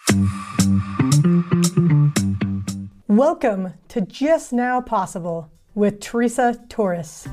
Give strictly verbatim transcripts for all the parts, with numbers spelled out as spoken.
Welcome to Just Now Possible with Teresa Torres.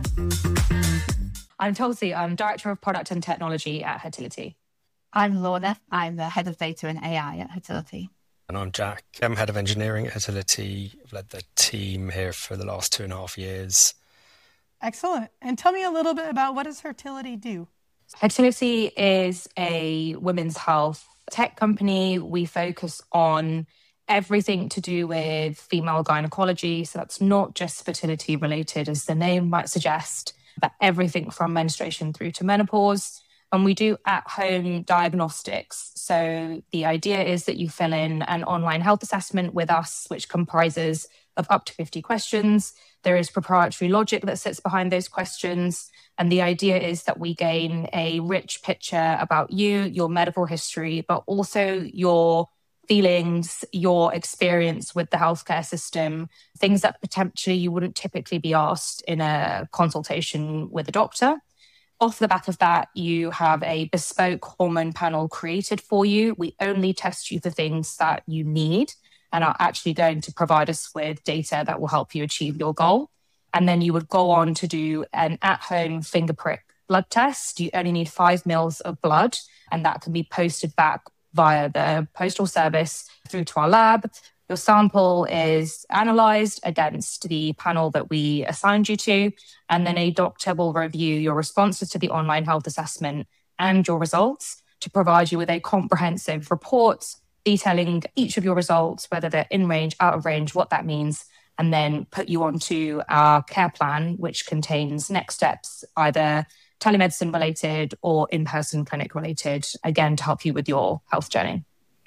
I'm Tulsi. I'm Director of Product and Technology at Hertility. I'm Lorna. I'm the Head of Data and A I at Hertility. And I'm Jack. I'm Head of Engineering at Hertility. I've led the team here for the last two and a half years. Excellent. And tell me a little bit about what does Hertility do? Hertility is a women's health tech company. We focus on everything to do with female gynecology. So that's not just fertility related, as the name might suggest, but everything from menstruation through to menopause. And we do at-home diagnostics. So the idea is that you fill in an online health assessment with us, which comprises of up to fifty questions. There is proprietary logic that sits behind those questions. And the idea is that we gain a rich picture about you, your medical history, but also your feelings, your experience with the healthcare system, things that potentially you wouldn't typically be asked in a consultation with a doctor. Off the back of that, you have a bespoke hormone panel created for you. We only test you for things that you need and are actually going to provide us with data that will help you achieve your goal. And then you would go on to do an at-home finger prick blood test. You only need five mils of blood, and that can be posted back via the postal service through to our lab. Your sample is analysed against the panel that we assigned you to, and then a doctor will review your responses to the online health assessment and your results to provide you with a comprehensive report detailing each of your results, whether they're in range, out of range, what that means, and then put you onto our care plan, which contains next steps, either telemedicine related or in-person clinic related, again, to help you with your health journey.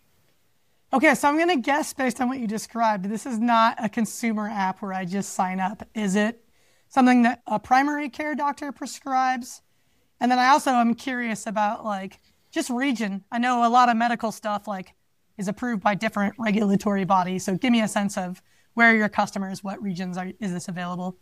Okay, so I'm going to guess based on what you described, this is not a consumer app where I just sign up. Is it something that a primary care doctor prescribes? And then I also am curious about like just region. I know a lot of medical stuff like is approved by different regulatory bodies. So give me a sense of where are your customers, what regions are, is this available?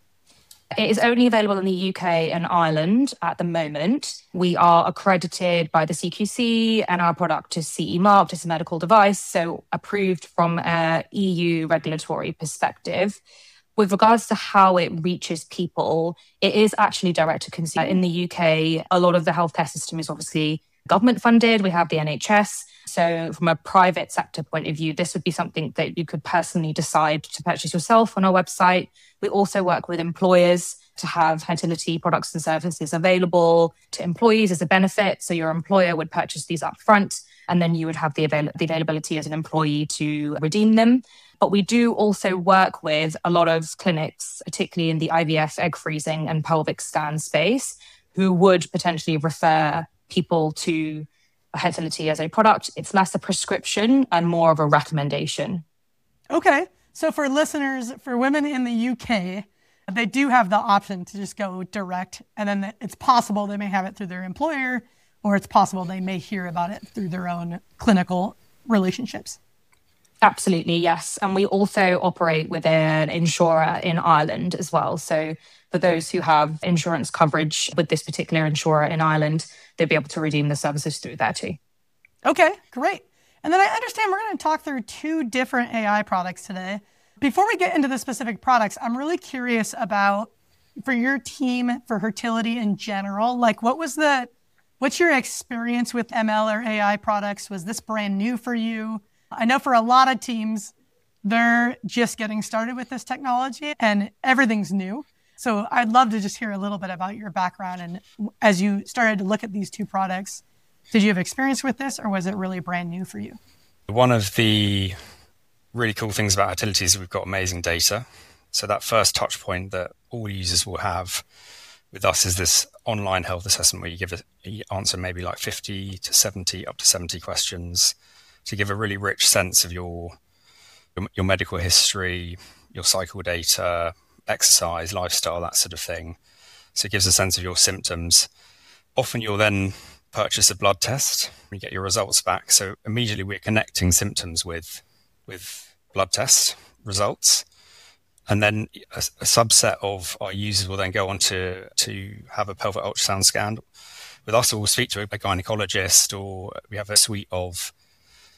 It is only available in the U K and Ireland at the moment. We are accredited by the C Q C and our product is C E marked. It's a medical device, so approved from an E U regulatory perspective. With regards to how it reaches people, it is actually direct to consumer. In the U K, a lot of the healthcare system is obviously government funded. We have the N H S. So from a private sector point of view, this would be something that you could personally decide to purchase yourself on our website. We also work with employers to have fertility products and services available to employees as a benefit. So your employer would purchase these up front, and then you would have the, avail- the availability as an employee to redeem them. But we do also work with a lot of clinics, particularly in the I V F, egg freezing and pelvic scan space, who would potentially refer people to Hertility as a product. It's less a prescription and more of a recommendation. Okay. So for listeners, for women in the U K, they do have the option to just go direct, and then it's possible they may have it through their employer, or it's possible they may hear about it through their own clinical relationships. Absolutely, yes. And we also operate with an insurer in Ireland as well. So for those who have insurance coverage with this particular insurer in Ireland, they'll be able to redeem the services through there too. Okay, great. And then I understand we're going to talk through two different A I products today. Before we get into the specific products, I'm really curious about, for your team, for Hertility in general, like what was the, what's your experience with M L or A I products? Was this brand new for you? I know for a lot of teams, they're just getting started with this technology and everything's new. So I'd love to just hear a little bit about your background. And as you started to look at these two products, did you have experience with this, or was it really brand new for you? One of the really cool things about Hertility is we've got amazing data. So that first touch point that all users will have with us is this online health assessment where you give a, you answer maybe like fifty to seventy, up to seventy questions to give a really rich sense of your your, your medical history, your cycle data, exercise, lifestyle, that sort of thing. So it gives a sense of your symptoms. Often you'll then purchase a blood test, you get your results back. So immediately we're connecting symptoms with with blood test results. And then a, a subset of our users will then go on to, to have a pelvic ultrasound scan with us, or we'll speak to a gynecologist, or we have a suite of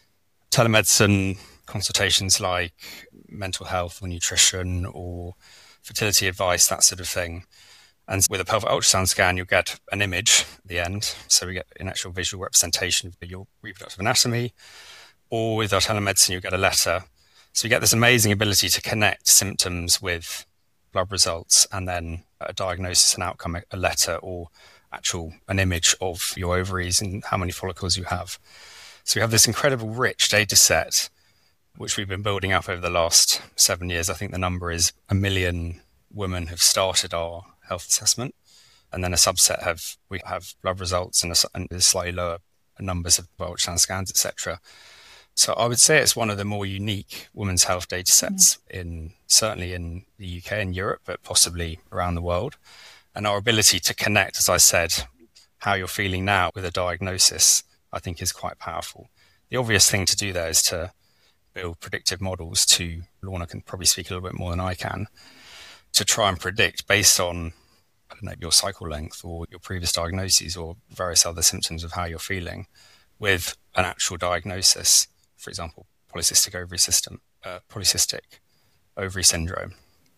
telemedicine consultations like mental health or nutrition or fertility advice, that sort of thing. And with a pelvic ultrasound scan, you'll get an image at the end. So we get an actual visual representation of your reproductive anatomy. Or with our telemedicine, you get a letter. So you get this amazing ability to connect symptoms with blood results and then a diagnosis and outcome, a letter or actual an image of your ovaries and how many follicles you have. So we have this incredible rich data set, which we've been building up over the last seven years. I think the number is a million women have started our health assessment, and then a subset have we have blood results and, a, and slightly lower numbers of ultrasound scans, et cetera. So I would say it's one of the more unique women's health data sets in certainly in the U K and Europe, but possibly around the world. And our ability to connect, as I said, how you're feeling now with a diagnosis, I think is quite powerful. The obvious thing to do there is to build predictive models to, Lorna can probably speak a little bit more than I can, to try and predict based on, I don't know, your cycle length or your previous diagnoses or various other symptoms of how you're feeling with an actual diagnosis. For example, polycystic ovary system, uh, polycystic ovary syndrome.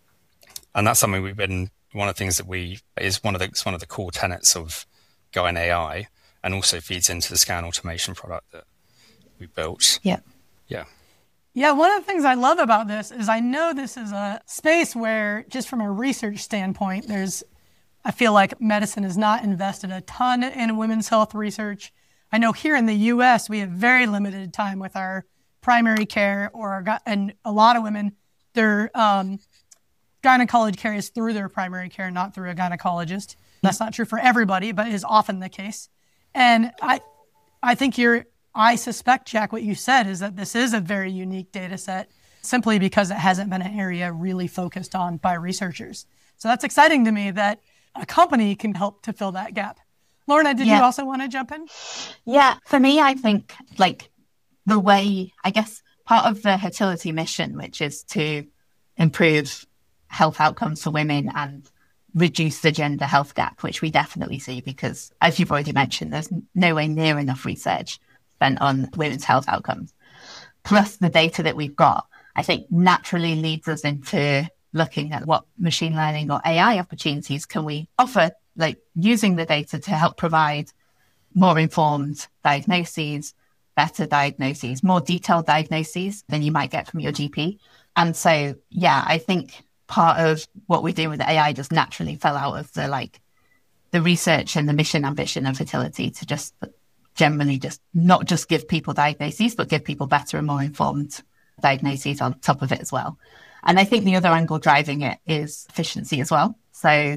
And that's something we've been, one of the things that we, is one of the, it's one of the core tenets of Gyne A I, and also feeds into the scan automation product that we built. Yeah. Yeah. Yeah, one of the things I love about this is I know this is a space where, just from a research standpoint, there's, I feel like medicine has not invested a ton in women's health research. I know here in the U S, we have very limited time with our primary care, or our, and a lot of women, their um, gynecology care is through their primary care, not through a gynecologist. That's not true for everybody, but is often the case. And I, I think you're, I suspect, Jack, what you said is that this is a very unique data set simply because it hasn't been an area really focused on by researchers. So that's exciting to me that a company can help to fill that gap. Lorna, did yeah. you also want to jump in? Yeah, for me, I think like the way, I guess part of the fertility mission, which is to improve health outcomes for women and reduce the gender health gap, which we definitely see because, as you've already mentioned, there's nowhere near enough research spent on women's health outcomes. Plus the data that we've got, I think naturally leads us into looking at what machine learning or A I opportunities can we offer, like using the data to help provide more informed diagnoses, better diagnoses, more detailed diagnoses than you might get from your G P. And so, yeah, I think part of what we're doing with the A I just naturally fell out of the like the research and the mission ambition of fertility to just generally just not just give people diagnoses, but give people better and more informed diagnoses on top of it as well. And I think the other angle driving it is efficiency as well. So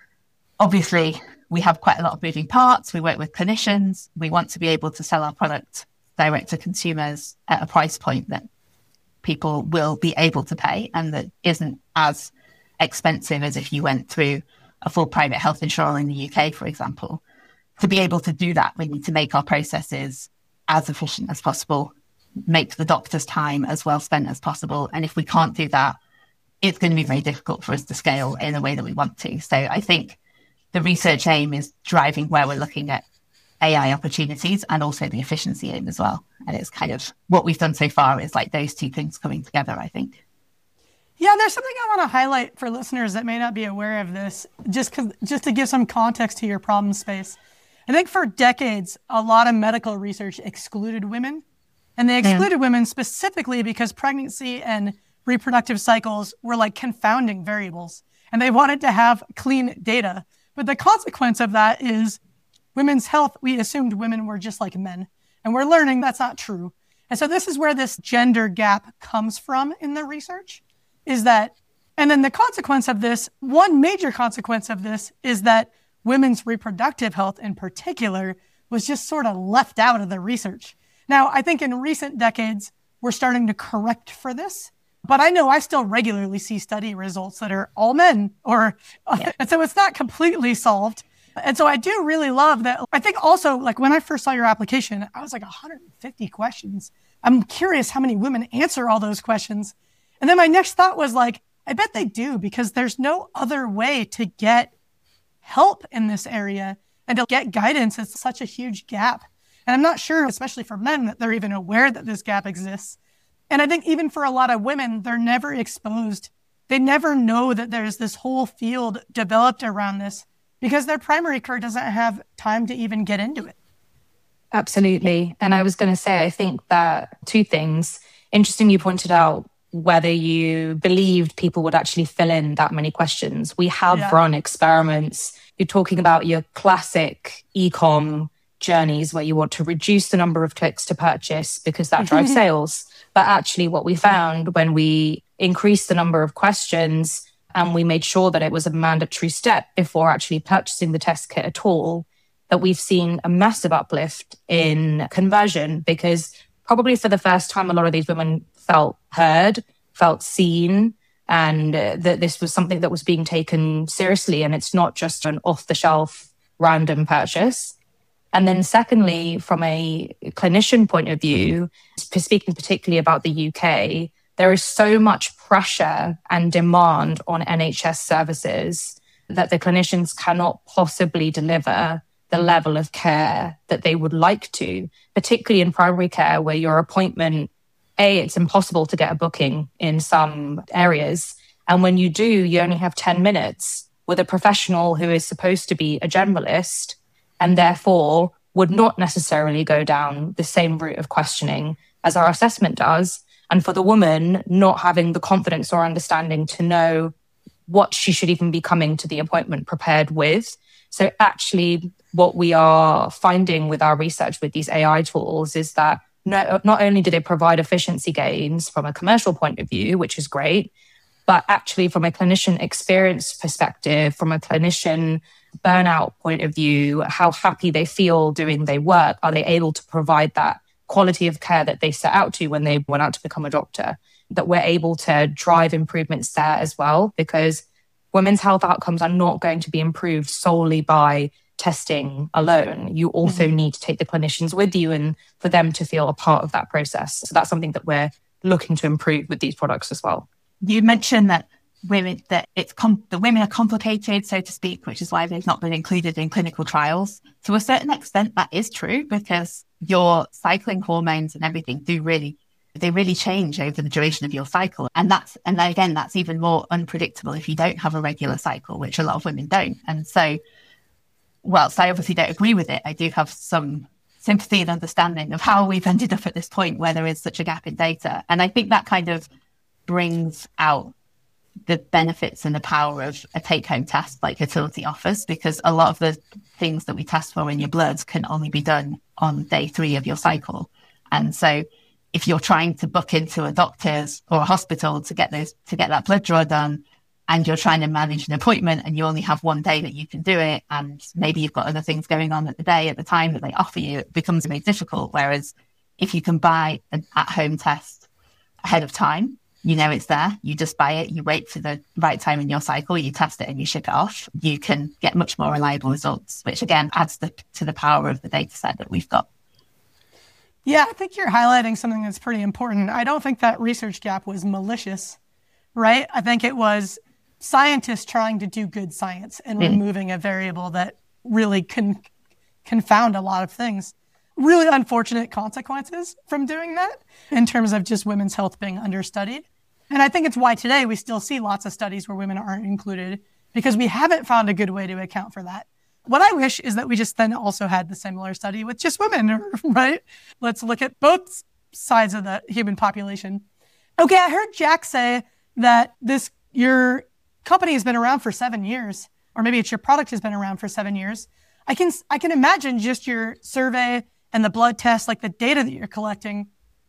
obviously we have quite a lot of moving parts. We work with clinicians. We want to be able to sell our product direct to consumers at a price point that people will be able to pay and that isn't as expensive as if you went through a full private health insurer in the U K, for example. To be able to do that, we need to make our processes as efficient as possible, make the doctor's time as well spent as possible. And if we can't do that, it's going to be very difficult for us to scale in a way that we want to. So I think the research aim is driving where we're looking at A I opportunities and also the efficiency aim as well. And it's kind of what we've done so far is like those two things coming together, I think. Yeah, there's something I want to highlight for listeners that may not be aware of this, just cause, just to give some context to your problem space. I think for decades, a lot of medical research excluded women. And they excluded mm. women specifically because pregnancy and reproductive cycles were like confounding variables. And they wanted to have clean data. But the consequence of that is women's health, we assumed women were just like men. And we're learning that's not true. And so this is where this gender gap comes from in the research, is that, and then the consequence of this, one major consequence of this is that women's reproductive health in particular was just sort of left out of the research. Now, I think in recent decades, we're starting to correct for this, but I know I still regularly see study results that are all men, or, yeah. and so it's not completely solved. And so I do really love that. I think also, like when I first saw your application, I was like one hundred fifty questions. I'm curious how many women answer all those questions. And then my next thought was like, I bet they do, because there's no other way to get help in this area and to get guidance. It's such a huge gap. And I'm not sure, especially for men, that they're even aware that this gap exists. And I think even for a lot of women, they're never exposed. They never know that there's this whole field developed around this because their primary care doesn't have time to even get into it. Absolutely. And I was going to say, I think that two things. Interesting, you pointed out whether you believed people would actually fill in that many questions. We have yeah. run experiments. You're talking about your classic e-com journeys where you want to reduce the number of clicks to purchase because that drives sales. But actually what we found when we increased the number of questions and we made sure that it was a mandatory step before actually purchasing the test kit at all, that we've seen a massive uplift in conversion because probably for the first time, a lot of these women felt heard, felt seen, and uh, that this was something that was being taken seriously. And it's not just an off-the-shelf random purchase. And then secondly, from a clinician point of view, speaking particularly about the U K, there is so much pressure and demand on N H S services that the clinicians cannot possibly deliver the level of care that they would like to, particularly in primary care where your appointment, A, it's impossible to get a booking in some areas. And when you do, you only have ten minutes with a professional who is supposed to be a generalist and therefore would not necessarily go down the same route of questioning as our assessment does. And for the woman, not having the confidence or understanding to know what she should even be coming to the appointment prepared with. So actually, what we are finding with our research with these A I tools is that no, not only do they provide efficiency gains from a commercial point of view, which is great, but actually from a clinician experience perspective, from a clinician burnout point of view, how happy they feel doing their work, are they able to provide that quality of care that they set out to when they went out to become a doctor, that we're able to drive improvements there as well, because women's health outcomes are not going to be improved solely by testing alone. You also mm-hmm. need to take the clinicians with you and for them to feel a part of that process. So that's something that we're looking to improve with these products as well. You mentioned that women, that it's com- the women are complicated, so to speak, which is why they've not been included in clinical trials. To a certain extent, that is true because your cycling hormones and everything do really, they really change over the duration of your cycle. And that's, and again, that's even more unpredictable if you don't have a regular cycle, which a lot of women don't. And so, whilst I obviously don't agree with it, I do have some sympathy and understanding of how we've ended up at this point where there is such a gap in data. And I think that kind of brings out the benefits and the power of a take-home test like Hertility offers, because a lot of the things that we test for in your bloods can only be done on day three of your cycle. And so if you're trying to book into a doctor's or a hospital to get those, to get that blood draw done, and you're trying to manage an appointment and you only have one day that you can do it, and maybe you've got other things going on at the day at the time that they offer you, it becomes very difficult. Whereas if you can buy an at-home test ahead of time, you know it's there, you just buy it, you wait for the right time in your cycle, you test it and you ship it off, you can get much more reliable results, which again adds the, to the power of the data set that we've got. Yeah, I think you're highlighting something that's pretty important. I don't think that research gap was malicious, right? I think it was scientists trying to do good science and mm. removing a variable that really can confound a lot of things. Really unfortunate consequences from doing that in terms of just women's health being understudied. And I think it's why today we still see lots of studies where women aren't included because we haven't found a good way to account for that. What I wish is that we just then also had the similar study with just women, right? Let's look at both sides of the human population. Okay, I heard Jack say that this your company has been around for seven years, or maybe it's your product has been around for seven years. I can I can imagine just your survey and the blood test, like the data that you're collecting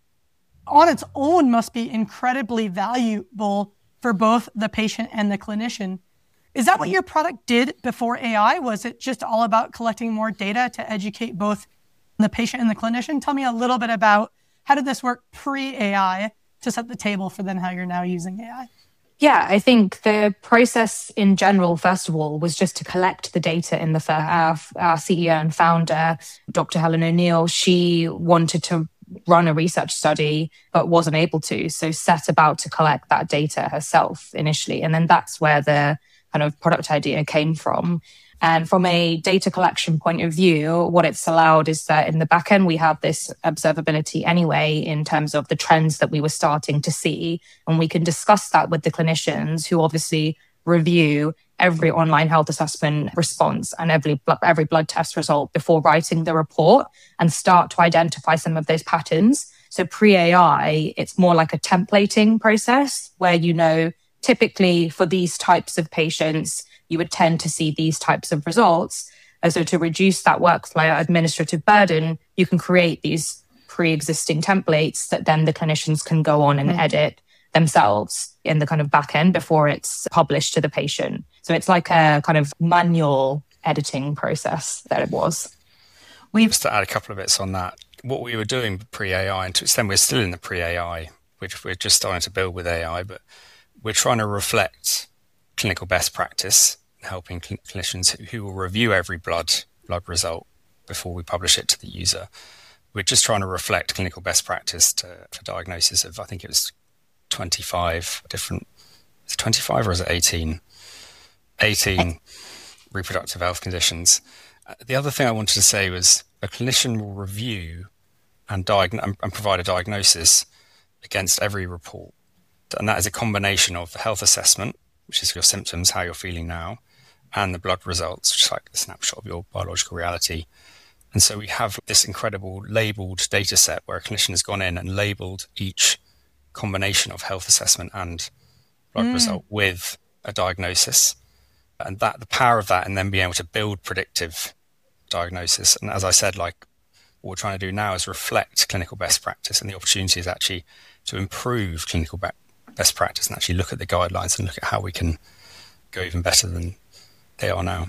on its own must be incredibly valuable for both the patient and the clinician. Is that what your product did before A I? Was it just all about collecting more data to educate both the patient and the clinician? Tell me a little bit about how did this work pre-A I to set the table for then how you're now using A I? Yeah, I think the process in general, first of all, was just to collect the data in the first. Our, our C E O and founder, Doctor Helen O'Neill, she wanted to run a research study, but wasn't able to. So set about to collect that data herself initially. And then that's where the kind of product idea came from. And from a data collection point of view, what it's allowed is that in the back end, we have this observability anyway in terms of the trends that we were starting to see. And we can discuss that with the clinicians who obviously review every online health assessment response and every, every blood test result before writing the report and start to identify some of those patterns. So pre-A I, it's more like a templating process where, you know, typically for these types of patients, you would tend to see these types of results. And so to reduce that workflow administrative burden, you can create these pre-existing templates that then the clinicians can go on and mm. edit themselves in the kind of back end before it's published to the patient. So it's like a kind of manual editing process that it was. We've just to add a couple of bits on that. What we were doing pre-A I, and to extent we're still in the pre-A I, which we're just starting to build with A I, but we're trying to reflect clinical best practice, helping cl- clinicians who, who will review every blood blood result before we publish it to the user. We're just trying to reflect clinical best practice to, for diagnosis of, I think it was twenty-five different, is it twenty-five or is it eighteen? eighteen reproductive health conditions. Uh, the other thing I wanted to say was a clinician will review and, diagnose, and, and provide a diagnosis against every report. And that is a combination of the health assessment, which is your symptoms, how you're feeling now, and the blood results, which is like a snapshot of your biological reality. And so we have this incredible labeled data set where a clinician has gone in and labeled each combination of health assessment and blood mm. result with a diagnosis. And that the power of that, and then being able to build predictive diagnosis. And as I said, like what we're trying to do now is reflect clinical best practice, and the opportunity is actually to improve clinical be- best practice and actually look at the guidelines and look at how we can go even better than they are now.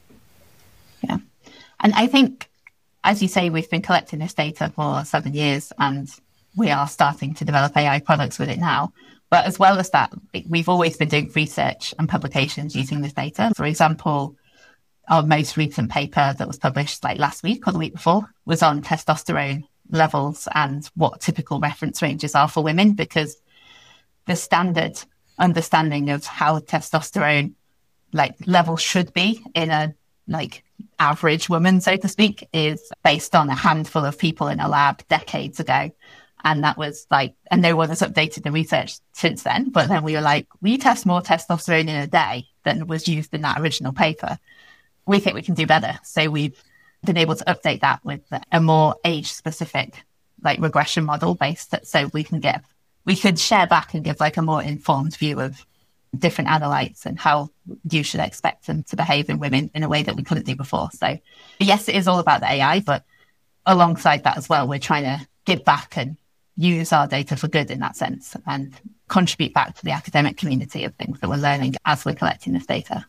Yeah. And I think, as you say, we've been collecting this data for seven years and we are starting to develop A I products with it now. But as well as that, we've always been doing research and publications using this data. For example, our most recent paper that was published like last week or the week before was on testosterone levels and what typical reference ranges are for women, because the standard understanding of how testosterone like level should be in a like average woman, so to speak, is based on a handful of people in a lab decades ago. And that was like, and no one has updated the research since then. But then we were like, we test more testosterone in a day than was used in that original paper. We think we can do better. So we've been able to update that with a more age specific, like regression model based. So we can get, we could share back and give like a more informed view of different analytes and how you should expect them to behave in women in a way that we couldn't do before. So yes, it is all about the A I, but alongside that as well, we're trying to give back and use our data for good in that sense and contribute back to the academic community of things that we're learning as we're collecting this data.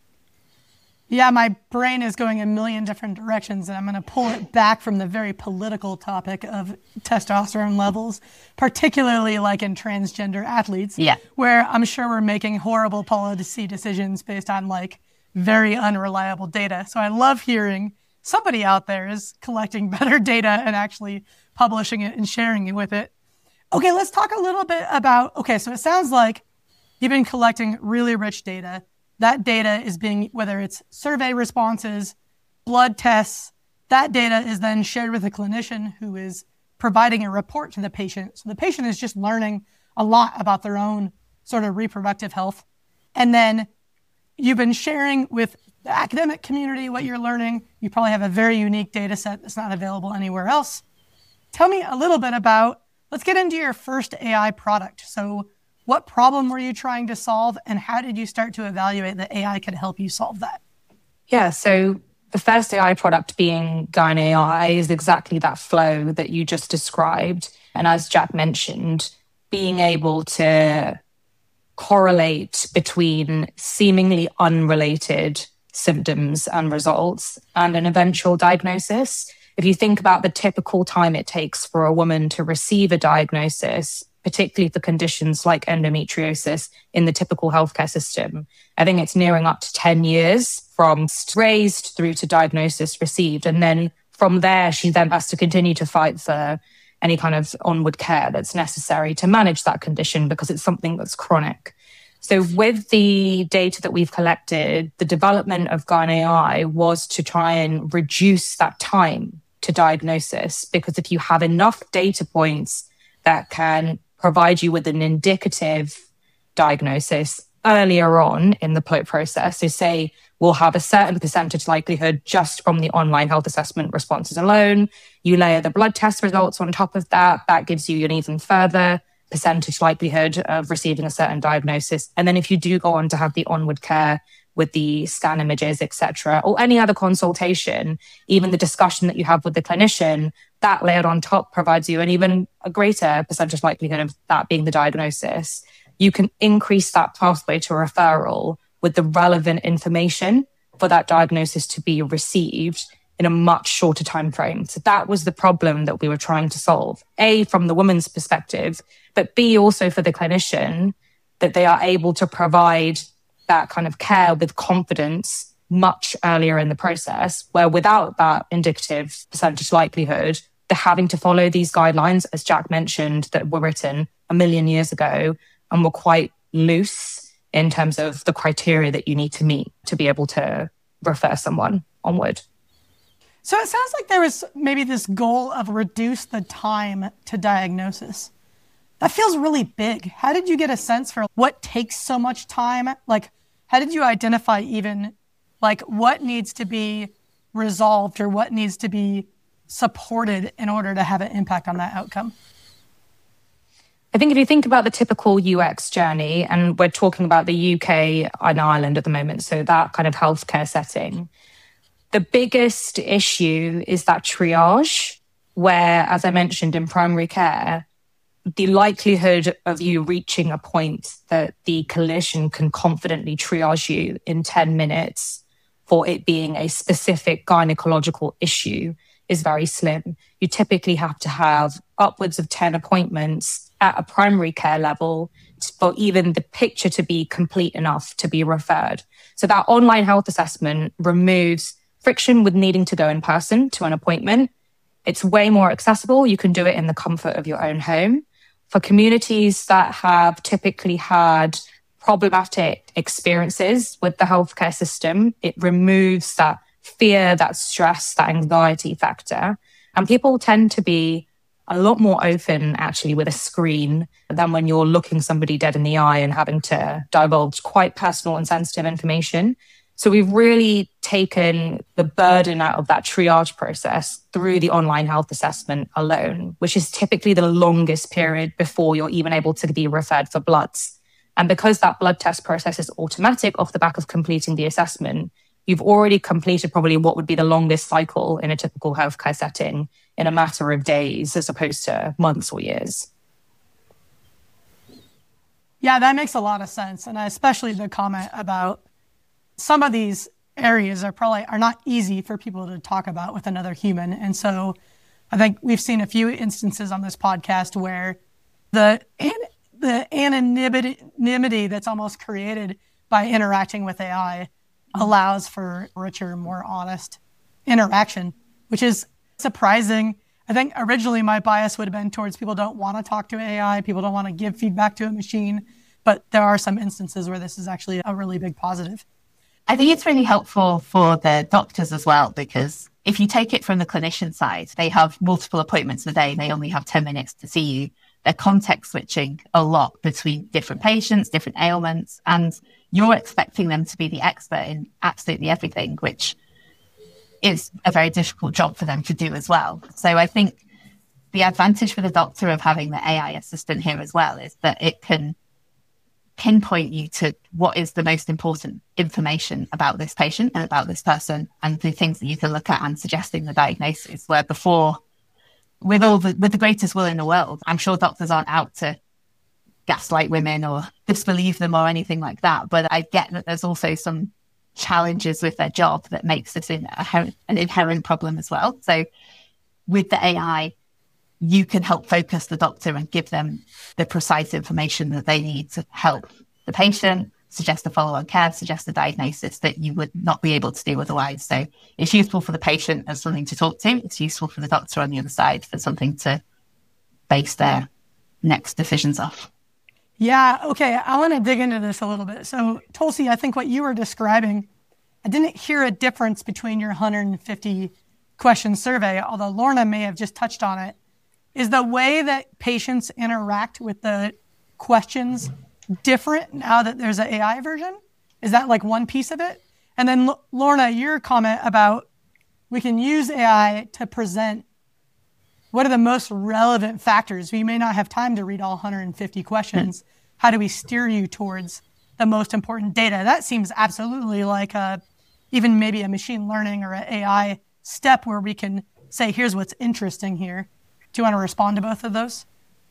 Yeah, my brain is going a million different directions, and I'm going to pull it back from the very political topic of testosterone levels, particularly like in transgender athletes, yeah. where I'm sure we're making horrible policy decisions based on like very unreliable data. So I love hearing somebody out there is collecting better data and actually publishing it and sharing it with it. Okay, let's talk a little bit about, okay, so it sounds like you've been collecting really rich data. That data is being, whether it's survey responses, blood tests, that data is then shared with a clinician who is providing a report to the patient. So the patient is just learning a lot about their own sort of reproductive health. And then you've been sharing with the academic community what you're learning. You probably have a very unique data set that's not available anywhere else. Tell me a little bit about, let's get into your first A I product. So what problem were you trying to solve, and how did you start to evaluate that A I could help you solve that? Yeah, so the first A I product being Gyne A I is exactly that flow that you just described. And as Jack mentioned, being able to correlate between seemingly unrelated symptoms and results and an eventual diagnosis. If you think about the typical time it takes for a woman to receive a diagnosis, particularly for conditions like endometriosis in the typical healthcare system, I think it's nearing up to ten years from raised through to diagnosis received. And then from there, she then has to continue to fight for any kind of onward care that's necessary to manage that condition because it's something that's chronic. So with the data that we've collected, the development of GynAI was to try and reduce that time to diagnosis, because if you have enough data points that can provide you with an indicative diagnosis earlier on in the process, so say we'll have a certain percentage likelihood just from the online health assessment responses alone, you layer the blood test results on top of that, that gives you an even further percentage likelihood of receiving a certain diagnosis. And then if you do go on to have the onward care with the scan images, et cetera, or any other consultation, even the discussion that you have with the clinician, that layered on top provides you an even a greater percentage likelihood of that being the diagnosis. You can increase that pathway to referral with the relevant information for that diagnosis to be received in a much shorter time frame. So that was the problem that we were trying to solve. A, from the woman's perspective, but B, also for the clinician, that they are able to provide that kind of care with confidence much earlier in the process, where without that indicative percentage likelihood, they're having to follow these guidelines, as Jack mentioned, that were written a million years ago and were quite loose in terms of the criteria that you need to meet to be able to refer someone onward. So it sounds like there was maybe this goal of reduce the time to diagnosis. That feels really big. How did you get a sense for what takes so much time? Like, how did you identify even like what needs to be resolved or what needs to be supported in order to have an impact on that outcome? I think if you think about the typical U X journey, and we're talking about the U K and Ireland at the moment, so that kind of healthcare setting, the biggest issue is that triage, where, as I mentioned, in primary care, the likelihood of you reaching a point that the clinician can confidently triage you in ten minutes for it being a specific gynecological issue is very slim. You typically have to have upwards of ten appointments at a primary care level for even the picture to be complete enough to be referred. So that online health assessment removes friction with needing to go in person to an appointment. It's way more accessible. You can do it in the comfort of your own home. For communities that have typically had problematic experiences with the healthcare system, it removes that fear, that stress, that anxiety factor. And people tend to be a lot more open actually with a screen than when you're looking somebody dead in the eye and having to divulge quite personal and sensitive information. So we've really taken the burden out of that triage process through the online health assessment alone, which is typically the longest period before you're even able to be referred for bloods. And because that blood test process is automatic off the back of completing the assessment, you've already completed probably what would be the longest cycle in a typical healthcare setting in a matter of days as opposed to months or years. Yeah, that makes a lot of sense. And especially the comment about some of these areas are probably are not easy for people to talk about with another human. And so I think we've seen a few instances on this podcast where the the anonymity that's almost created by interacting with A I allows for richer, more honest interaction, which is surprising. I think originally my bias would have been towards people don't want to talk to A I, people don't want to give feedback to a machine, but there are some instances where this is actually a really big positive. I think it's really helpful for the doctors as well, because if you take it from the clinician side, they have multiple appointments a day. They only have ten minutes to see you. They're context switching a lot between different patients, different ailments, and you're expecting them to be the expert in absolutely everything, which is a very difficult job for them to do as well. So I think the advantage for the doctor of having the A I assistant here as well is that it can pinpoint you to what is the most important information about this patient and about this person, and the things that you can look at and suggesting the diagnosis, where before, with all the with the greatest will in the world, I'm sure doctors aren't out to gaslight women or disbelieve them or anything like that, but I get that there's also some challenges with their job that makes this an inherent problem as well. So with the A I, you can help focus the doctor and give them the precise information that they need to help the patient, suggest the follow-on care, suggest the diagnosis that you would not be able to do otherwise. So it's useful for the patient as something to talk to. It's useful for the doctor on the other side for something to base their next decisions off. Yeah, okay. I want to dig into this a little bit. So, Tulsi, I think what you were describing, I didn't hear a difference between your one hundred fifty question survey, although Lorna may have just touched on it. Is the way that patients interact with the questions different now that there's an A I version? Is that like one piece of it? And then, L- Lorna, your comment about we can use A I to present what are the most relevant factors. We may not have time to read all one hundred fifty questions. How do we steer you towards the most important data? That seems absolutely like a, even maybe a machine learning or an A I step where we can say, here's what's interesting here. Do you want to respond to both of those?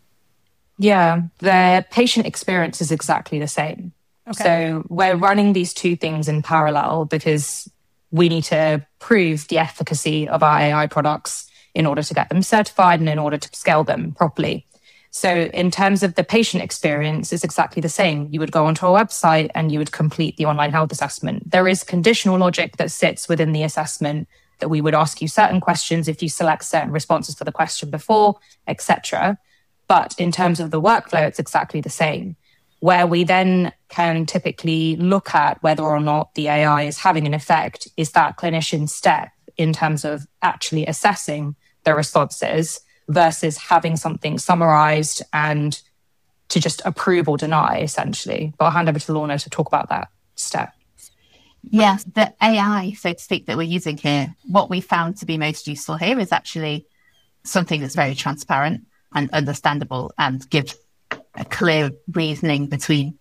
Yeah, the patient experience is exactly the same. Okay. So we're running these two things in parallel because we need to prove the efficacy of our A I products in order to get them certified and in order to scale them properly. So in terms of the patient experience, it's exactly the same. You would go onto our website and you would complete the online health assessment. There is conditional logic that sits within the assessment that we would ask you certain questions if you select certain responses for the question before, et cetera. But in terms of the workflow, it's exactly the same. Where we then can typically look at whether or not the A I is having an effect is that clinician step in terms of actually assessing the responses versus having something summarized and to just approve or deny, essentially. But I'll hand over to Lorna to talk about that step. Yes, the A I, so to speak, that we're using here, what we found to be most useful here is actually something that's very transparent and understandable and gives a clear reasoning between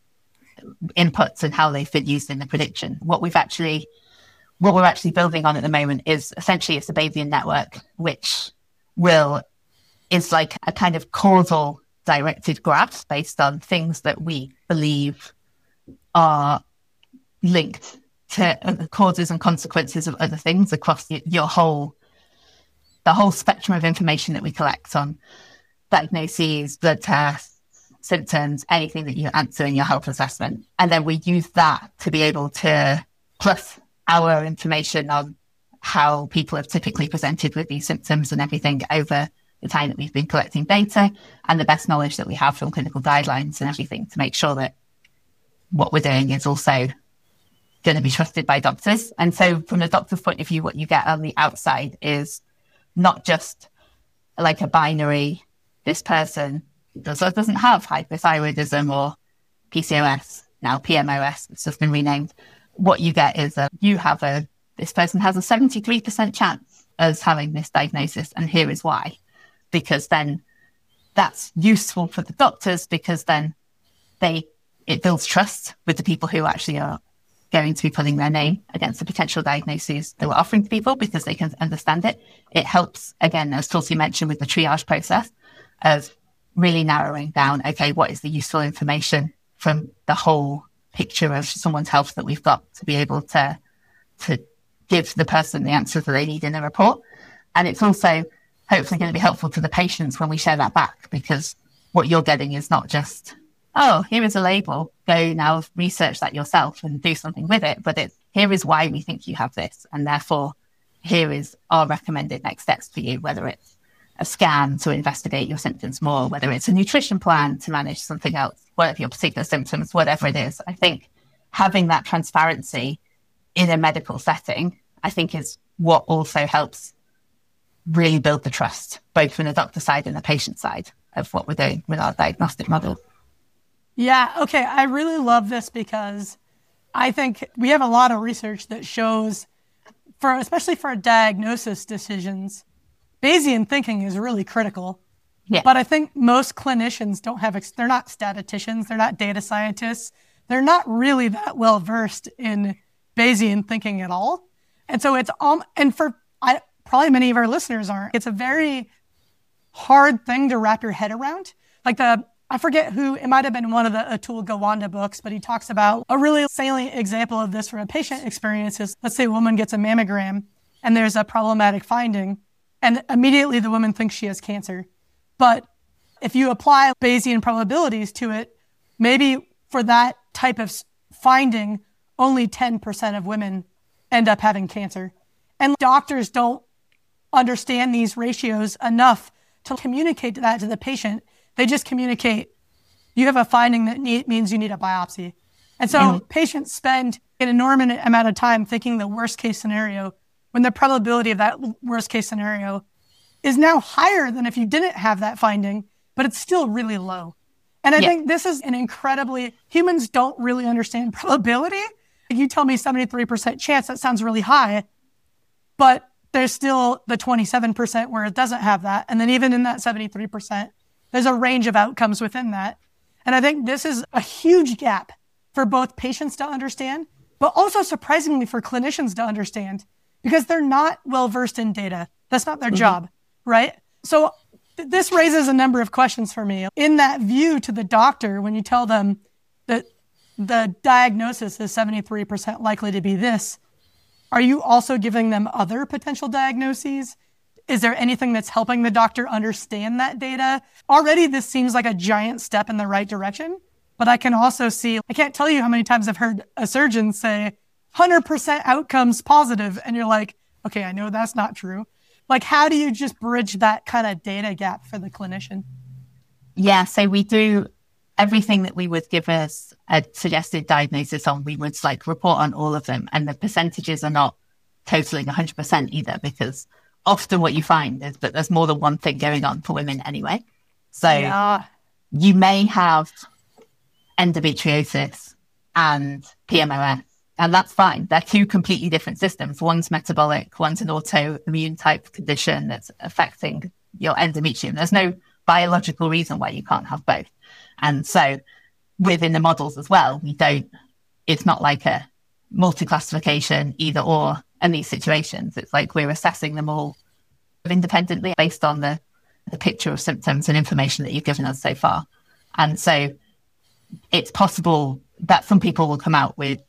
inputs and how they've been used in the prediction. What we've actually, what we're actually building on at the moment is essentially it's a Bayesian network, which will, is like a kind of causal directed graph based on things that we believe are linked to causes and consequences of other things across your whole, the whole spectrum of information that we collect on diagnoses, blood tests, symptoms, anything that you answer in your health assessment. And then we use that to be able to, plus our information on how people have typically presented with these symptoms and everything over the time that we've been collecting data, and the best knowledge that we have from clinical guidelines and everything to make sure that what we're doing is also going to be trusted by doctors. And so from the doctor's point of view, what you get on the outside is not just like a binary, this person does or doesn't have hypothyroidism or P C O S, now P M O S, it's just been renamed. What you get is a, you have a, this person has a seventy-three percent chance of having this diagnosis, and here is why. Because then that's useful for the doctors, because then they, it builds trust with the people who actually are going to be putting their name against the potential diagnoses that we're offering to people, because they can understand it. It helps, again, as Tulsi mentioned, with the triage process of really narrowing down, okay, what is the useful information from the whole picture of someone's health that we've got to be able to, to give the person the answers that they need in a report. And it's also hopefully going to be helpful to the patients when we share that back, because what you're getting is not just, oh, here is a label, go now research that yourself and do something with it, but it's, here is why we think you have this, and therefore here is our recommended next steps for you, whether it's a scan to investigate your symptoms more, whether it's a nutrition plan to manage something else, whatever your particular symptoms, whatever it is. I think having that transparency in a medical setting, I think is what also helps really build the trust, both from the doctor side and the patient side of what we're doing with our diagnostic model. Yeah, okay. I really love this because I think we have a lot of research that shows, for especially for diagnosis decisions, Bayesian thinking is really critical. Yeah. But I think most clinicians don't have, they're not statisticians, they're not data scientists, they're not really that well versed in Bayesian thinking at all. And so it's, um, and for I, probably many of our listeners aren't, it's a very hard thing to wrap your head around. Like the, I forget who, it might have been one of the Atul Gawande books, but he talks about a really salient example of this from a patient experience is, let's say a woman gets a mammogram and there's a problematic finding, and immediately the woman thinks she has cancer. But if you apply Bayesian probabilities to it, maybe for that type of finding, only ten percent of women end up having cancer. And doctors don't understand these ratios enough to communicate that to the patient. They just communicate you have a finding that need, means you need a biopsy. And so Mm. patients spend an enormous amount of time thinking the worst case scenario when the probability of that worst case scenario is now higher than if you didn't have that finding, but it's still really low. And I Yeah. think this is an incredibly, humans don't really understand probability. If you tell me seventy-three percent chance, that sounds really high, but there's still the twenty-seven percent where it doesn't have that. And then even in that seventy-three percent, there's a range of outcomes within that. And I think this is a huge gap for both patients to understand, but also surprisingly for clinicians to understand, because they're not well-versed in data. That's not their mm-hmm. job, right? So th- this raises a number of questions for me. In that view to the doctor, when you tell them that the diagnosis is seventy-three percent likely to be this, are you also giving them other potential diagnoses? Is there anything that's helping the doctor understand that data? Already, this seems like a giant step in the right direction, but I can also see, I can't tell you how many times I've heard a surgeon say one hundred percent outcomes positive, and you're like, okay, I know that's not true. Like, how do you just bridge that kind of data gap for the clinician? Yeah, so we do everything that we would give us a suggested diagnosis on, we would like report on all of them. And the percentages are not totaling one hundred percent either, because often what you find is that there's more than one thing going on for women anyway. So yeah. you may have endometriosis and P M O S, and that's fine. They're two completely different systems. One's metabolic, one's an autoimmune type condition that's affecting your endometrium. There's no biological reason why you can't have both. And so within the models as well, we don't, it's not like a multi-classification either or in these situations. It's like we're assessing them all independently based on the, the picture of symptoms and information that you've given us so far. And so it's possible that some people will come out with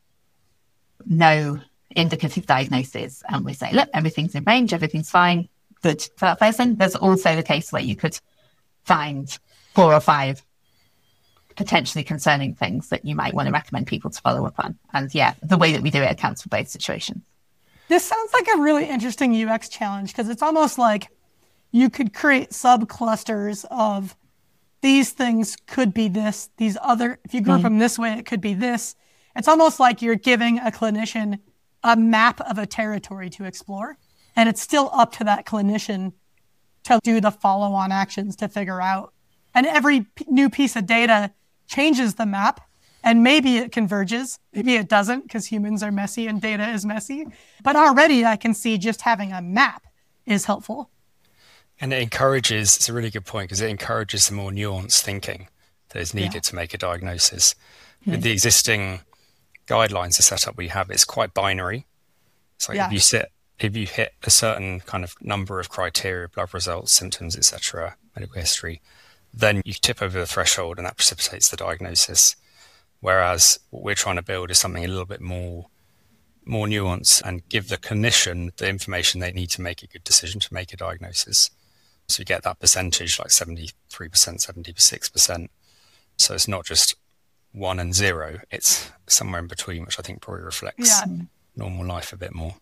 no indicative diagnosis and we say, look, everything's in range, everything's fine, good for that person. There's also the case where you could find four or five potentially concerning things that you might want to recommend people to follow up on. And yeah, the way that we do it accounts for both situations. This sounds like a really interesting U X challenge, because it's almost like you could create sub-clusters of these things could be this, these other, if you group mm. them this way, it could be this. It's almost like you're giving a clinician a map of a territory to explore, and it's still up to that clinician to do the follow-on actions to figure out. And every p- new piece of data changes the map, and maybe it converges, maybe it doesn't, because humans are messy and data is messy. But already I can see just having a map is helpful. And it encourages, it's a really good point, because it encourages the more nuanced thinking that is needed yeah. to make a diagnosis. Mm-hmm. With the existing guidelines, the setup we have, it's quite binary. It's like yeah. if you sit, if you hit a certain kind of number of criteria, blood results, symptoms, et cetera, medical history, then you tip over the threshold and that precipitates the diagnosis. Whereas what we're trying to build is something a little bit more, more nuanced and give the clinician the information they need to make a good decision to make a diagnosis. So you get that percentage, like seventy-three percent, seventy-six percent. So it's not just one and zero, it's somewhere in between, which I think probably reflects yeah. normal life a bit more.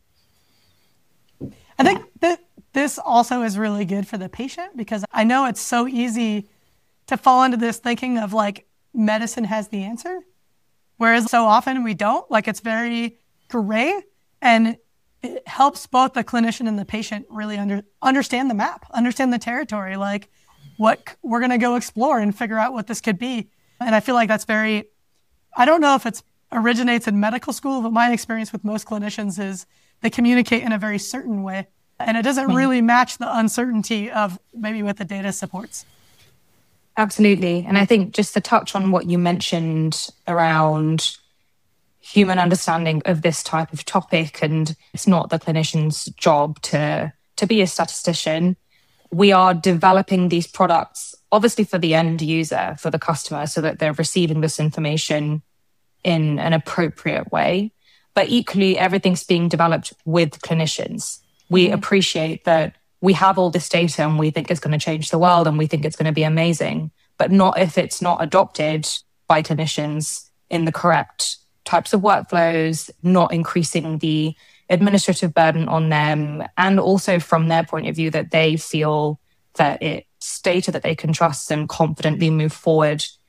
I think that this also is really good for the patient, because I know it's so easy to fall into this thinking of like medicine has the answer, whereas so often we don't. Like, it's very gray, and it helps both the clinician and the patient really under, understand the map, understand the territory, like what we're going to go explore and figure out what this could be. And I feel like that's very, I don't know if it originates in medical school, but my experience with most clinicians is they communicate in a very certain way, and it doesn't really match the uncertainty of maybe what the data supports. Absolutely. And I think just to touch on what you mentioned around human understanding of this type of topic, and it's not the clinician's job to, to be a statistician. We are developing these products, obviously for the end user, for the customer, so that they're receiving this information in an appropriate way. But equally, everything's being developed with clinicians. We mm-hmm. appreciate that we have all this data and we think it's going to change the world and we think it's going to be amazing, but not if it's not adopted by clinicians in the correct types of workflows, not increasing the administrative burden on them, and also from their point of view that they feel that it's data that they can trust and confidently move forward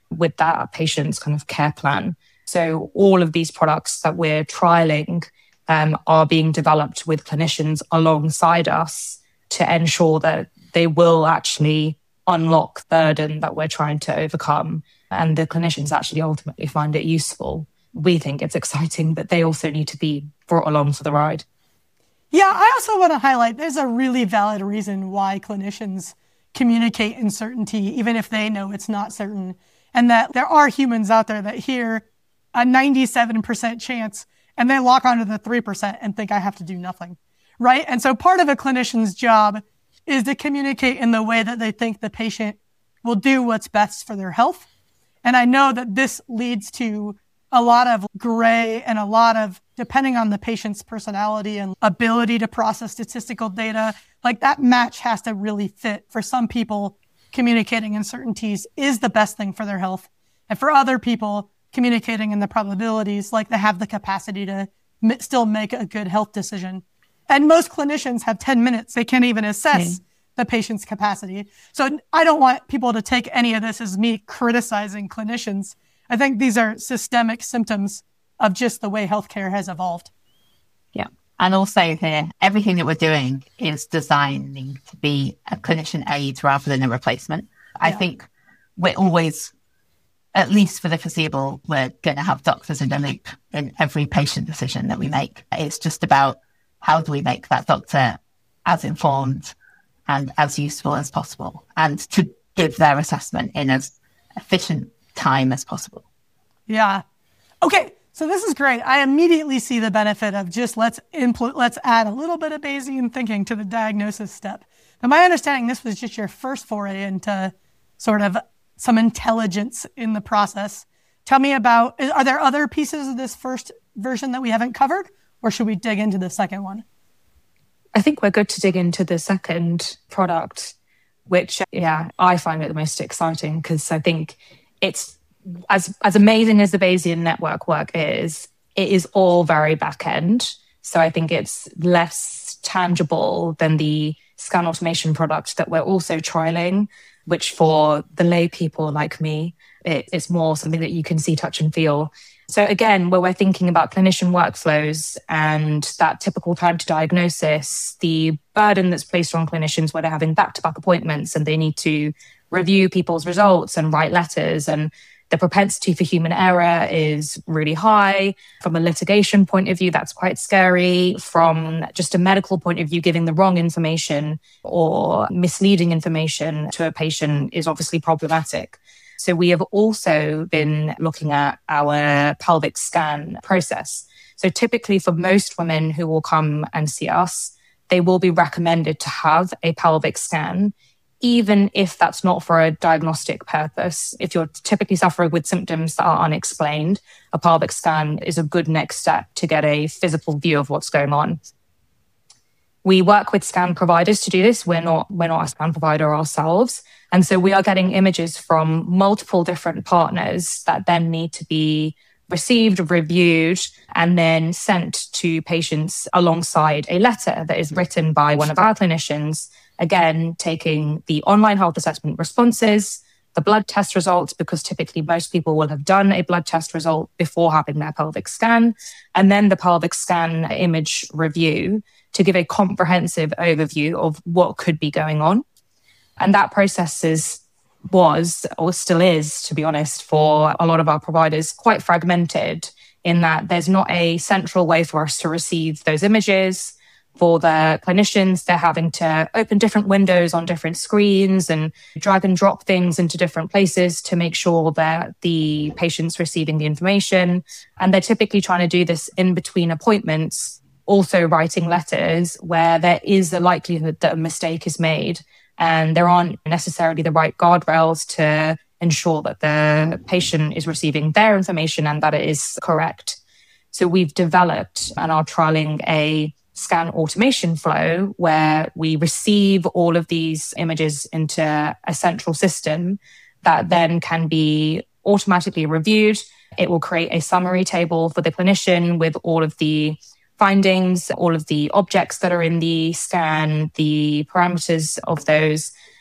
with that patient's kind of care plan. So all of these products that we're trialing um, are being developed with clinicians alongside us to ensure that they will actually unlock the burden that we're trying to overcome. And the clinicians actually ultimately find it useful. We think it's exciting, but they also need to be brought along for the ride. Yeah, I also want to highlight there's a really valid reason why clinicians communicate uncertainty, even if they know it's not certain, and that there are humans out there that hear a ninety-seven percent chance and they lock onto the three percent and think I have to do nothing, right? And so part of a clinician's job is to communicate in the way that they think the patient will do what's best for their health. And I know that this leads to a lot of gray and a lot of, depending on the patient's personality and ability to process statistical data, like that match has to really fit. For some people, communicating uncertainties is the best thing for their health. And for other people, communicating in the probabilities, like they have the capacity to m- still make a good health decision. And most clinicians have ten minutes. They can't even assess mm. the patient's capacity. So I don't want people to take any of this as me criticizing clinicians. I think these are systemic symptoms of just the way healthcare has evolved. Yeah. And also here, everything that we're doing is designing to be a clinician aid rather than a replacement. I yeah. think we're always, at least for the foreseeable, we're going to have doctors in the loop in every patient decision that we make. It's just about how do we make that doctor as informed and as useful as possible, and to give their assessment in as efficient time as possible. Yeah. Okay. So this is great. I immediately see the benefit of just let's impl- let's add a little bit of Bayesian thinking to the diagnosis step. Now, my understanding, this was just your first foray into sort of some intelligence in the process. Tell me about, are there other pieces of this first version that we haven't covered, or should we dig into the second one? I think we're good to dig into the second product, which, yeah, I find it the most exciting because I think it's, as as amazing as the Bayesian network work is, it is all very back end. So I think it's less tangible than the scan automation product that we're also trialing, which for the lay people like me, it, it's more something that you can see, touch and feel. So again, where we're thinking about clinician workflows and that typical time to diagnosis, the burden that's placed on clinicians where they're having back-to-back appointments and they need to review people's results and write letters, and the propensity for human error is really high. From a litigation point of view, that's quite scary. From just a medical point of view, giving the wrong information or misleading information to a patient is obviously problematic. So we have also been looking at our pelvic scan process. So typically for most women who will come and see us, they will be recommended to have a pelvic scan, even if that's not for a diagnostic purpose. If you're typically suffering with symptoms that are unexplained, a pelvic scan is a good next step to get a physical view of what's going on. We work with scan providers to do this. We're not, we're not a scan provider ourselves. And so we are getting images from multiple different partners that then need to be received, reviewed, and then sent to patients alongside a letter that is written by one of our clinicians, again, taking the online health assessment responses, the blood test results, because typically most people will have done a blood test result before having their pelvic scan, and then the pelvic scan image review to give a comprehensive overview of what could be going on. And that process is, was, or still is, to be honest, for a lot of our providers, quite fragmented in that there's not a central way for us to receive those images. For the clinicians, they're having to open different windows on different screens and drag and drop things into different places to make sure that the patient's receiving the information. And they're typically trying to do this in between appointments, also writing letters where there is a likelihood that a mistake is made and there aren't necessarily the right guardrails to ensure that the patient is receiving their information and that it is correct. So we've developed and are trialing a scan automation flow where we receive all of these images into a central system that then can be automatically reviewed. It will create a summary table for the clinician with all of the findings, all of the objects that are in the scan, the parameters of those.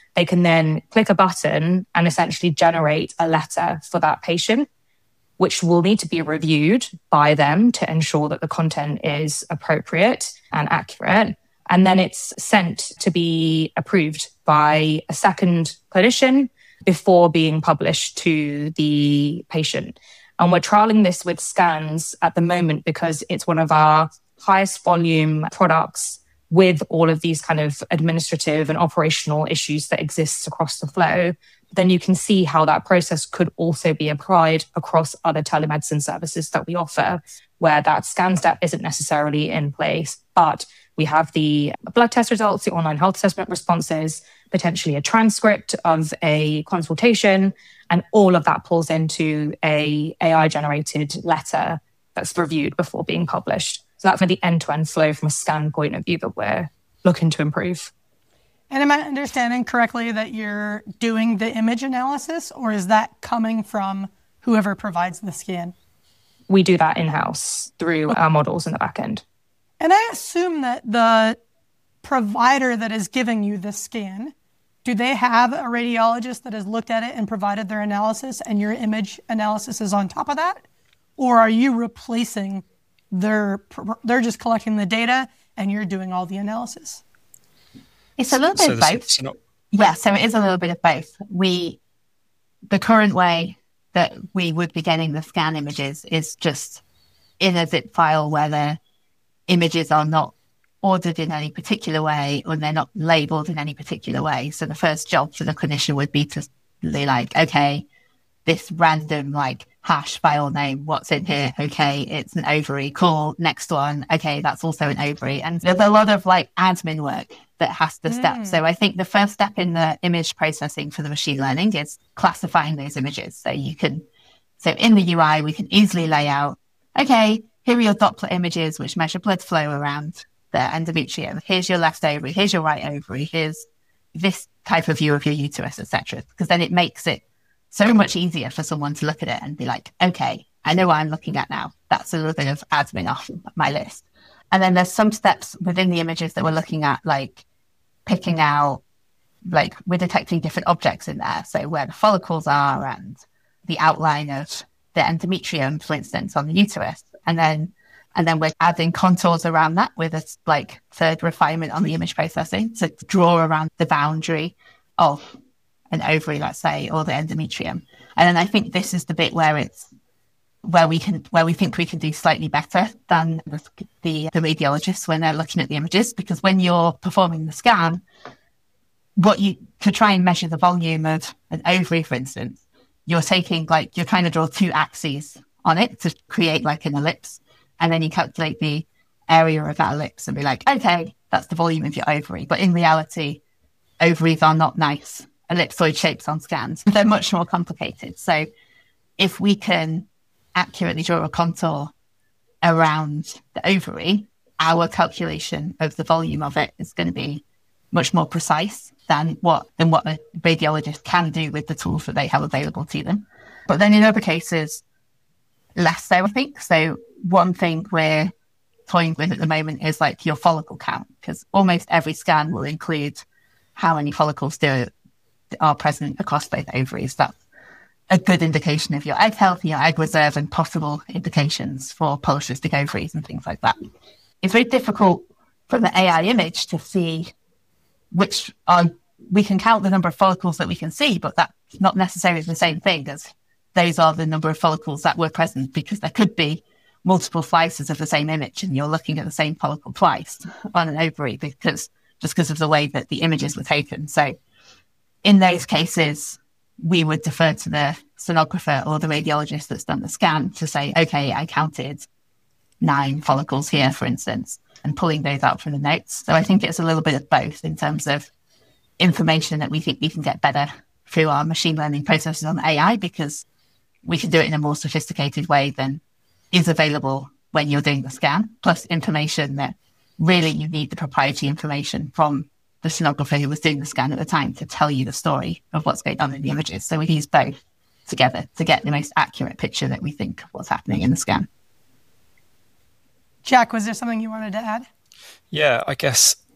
they can then click a button and essentially generate a letter for that patient, which will need to be reviewed by them to ensure that the content is appropriate and accurate. And then it's sent to be approved by a second clinician before being published to the patient. And we're trialing this with scans at the moment because it's one of our highest volume products with all of these kind of administrative and operational issues that exist across the flow. Then you can see how that process could also be applied across other telemedicine services that we offer, where that scan step isn't necessarily in place, but we have the blood test results, the online health assessment responses, potentially a transcript of a consultation, and all of that pulls into a AI-generated letter that's reviewed before being published. So that's the end-to-end flow from a scan point of view that we're looking to improve. And am I understanding correctly that you're doing the image analysis, or is that coming from whoever provides the scan? We do that in-house through our models in the back end. And I assume that the provider that is giving you the scan, do they have a radiologist that has looked at it and provided their analysis, and your image analysis is on top of that? Or are you replacing their, they're just collecting the data and you're doing all the analysis? It's a little bit so of both. So not- yeah, so it is a little bit of both. We, the current way that we would be getting the scan images is just in a zip file where the images are not ordered in any particular way, or they're not labeled in any particular way. So the first job for the clinician would be to be like, okay, this random like hash file name, what's in here? Okay, it's an ovary. Cool. Next one. Okay, that's also an ovary. And there's a lot of like admin work that has to step. Mm. So I think the first step in the image processing for the machine learning is classifying those images. So you can, so in the U I, we can easily lay out, okay, here are your Doppler images, which measure blood flow around the endometrium. Here's your left ovary. Here's your right ovary. Here's this type of view of your uterus, et cetera. Because then it makes it so much easier for someone to look at it and be like, okay, I know what I'm looking at now. That's a little bit of admin off my list. And then there's some steps within the images that we're looking at, like picking out, like we're detecting different objects in there. So where the follicles are and the outline of the endometrium, for instance, on the uterus. And then and then we're adding contours around that with a like third refinement on the image processing to draw around the boundary of an ovary, let's say, or the endometrium. And then I think this is the bit where it's where we can where we think we can do slightly better than the, the, the radiologists when they're looking at the images, because when you're performing the scan, what you to try and measure the volume of an ovary, for instance, you're taking like you're trying to draw two axes on it to create like an ellipse, and then you calculate the area of that ellipse and be like, okay, that's the volume of your ovary. But in reality, ovaries are not nice ellipsoid shapes on scans. They're much more complicated. So if we can accurately draw a contour around the ovary, our calculation of the volume of it is going to be much more precise than what than what a radiologist can do with the tools that they have available to them. But then in other cases, less so, I think. So one thing we're toying with at the moment is like your follicle count, because almost every scan will include how many follicles do, are present across both ovaries. That's a good indication of your egg health, your egg reserve, and possible indications for polycystic ovaries and things like that. It's very difficult from the A I image to see which are, we can count the number of follicles that we can see, but that's not necessarily the same thing as those are the number of follicles that were present, because there could be multiple slices of the same image and you're looking at the same follicle twice on an ovary because just because of the way that the images were taken. So in those cases, we would defer to the sonographer or the radiologist that's done the scan to say, okay, I counted nine follicles here, for instance, and pulling those out from the notes. So I think it's a little bit of both in terms of information that we think we can get better through our machine learning processes on A I, because we can do it in a more sophisticated way than is available when you're doing the scan, plus information that really you need the proprietary information from the sonographer who was doing the scan at the time to tell you the story of what's going on in the images. So we use both together to get the most accurate picture that we think of what's happening in the scan. Jack, was there something you wanted to add? Yeah, I guess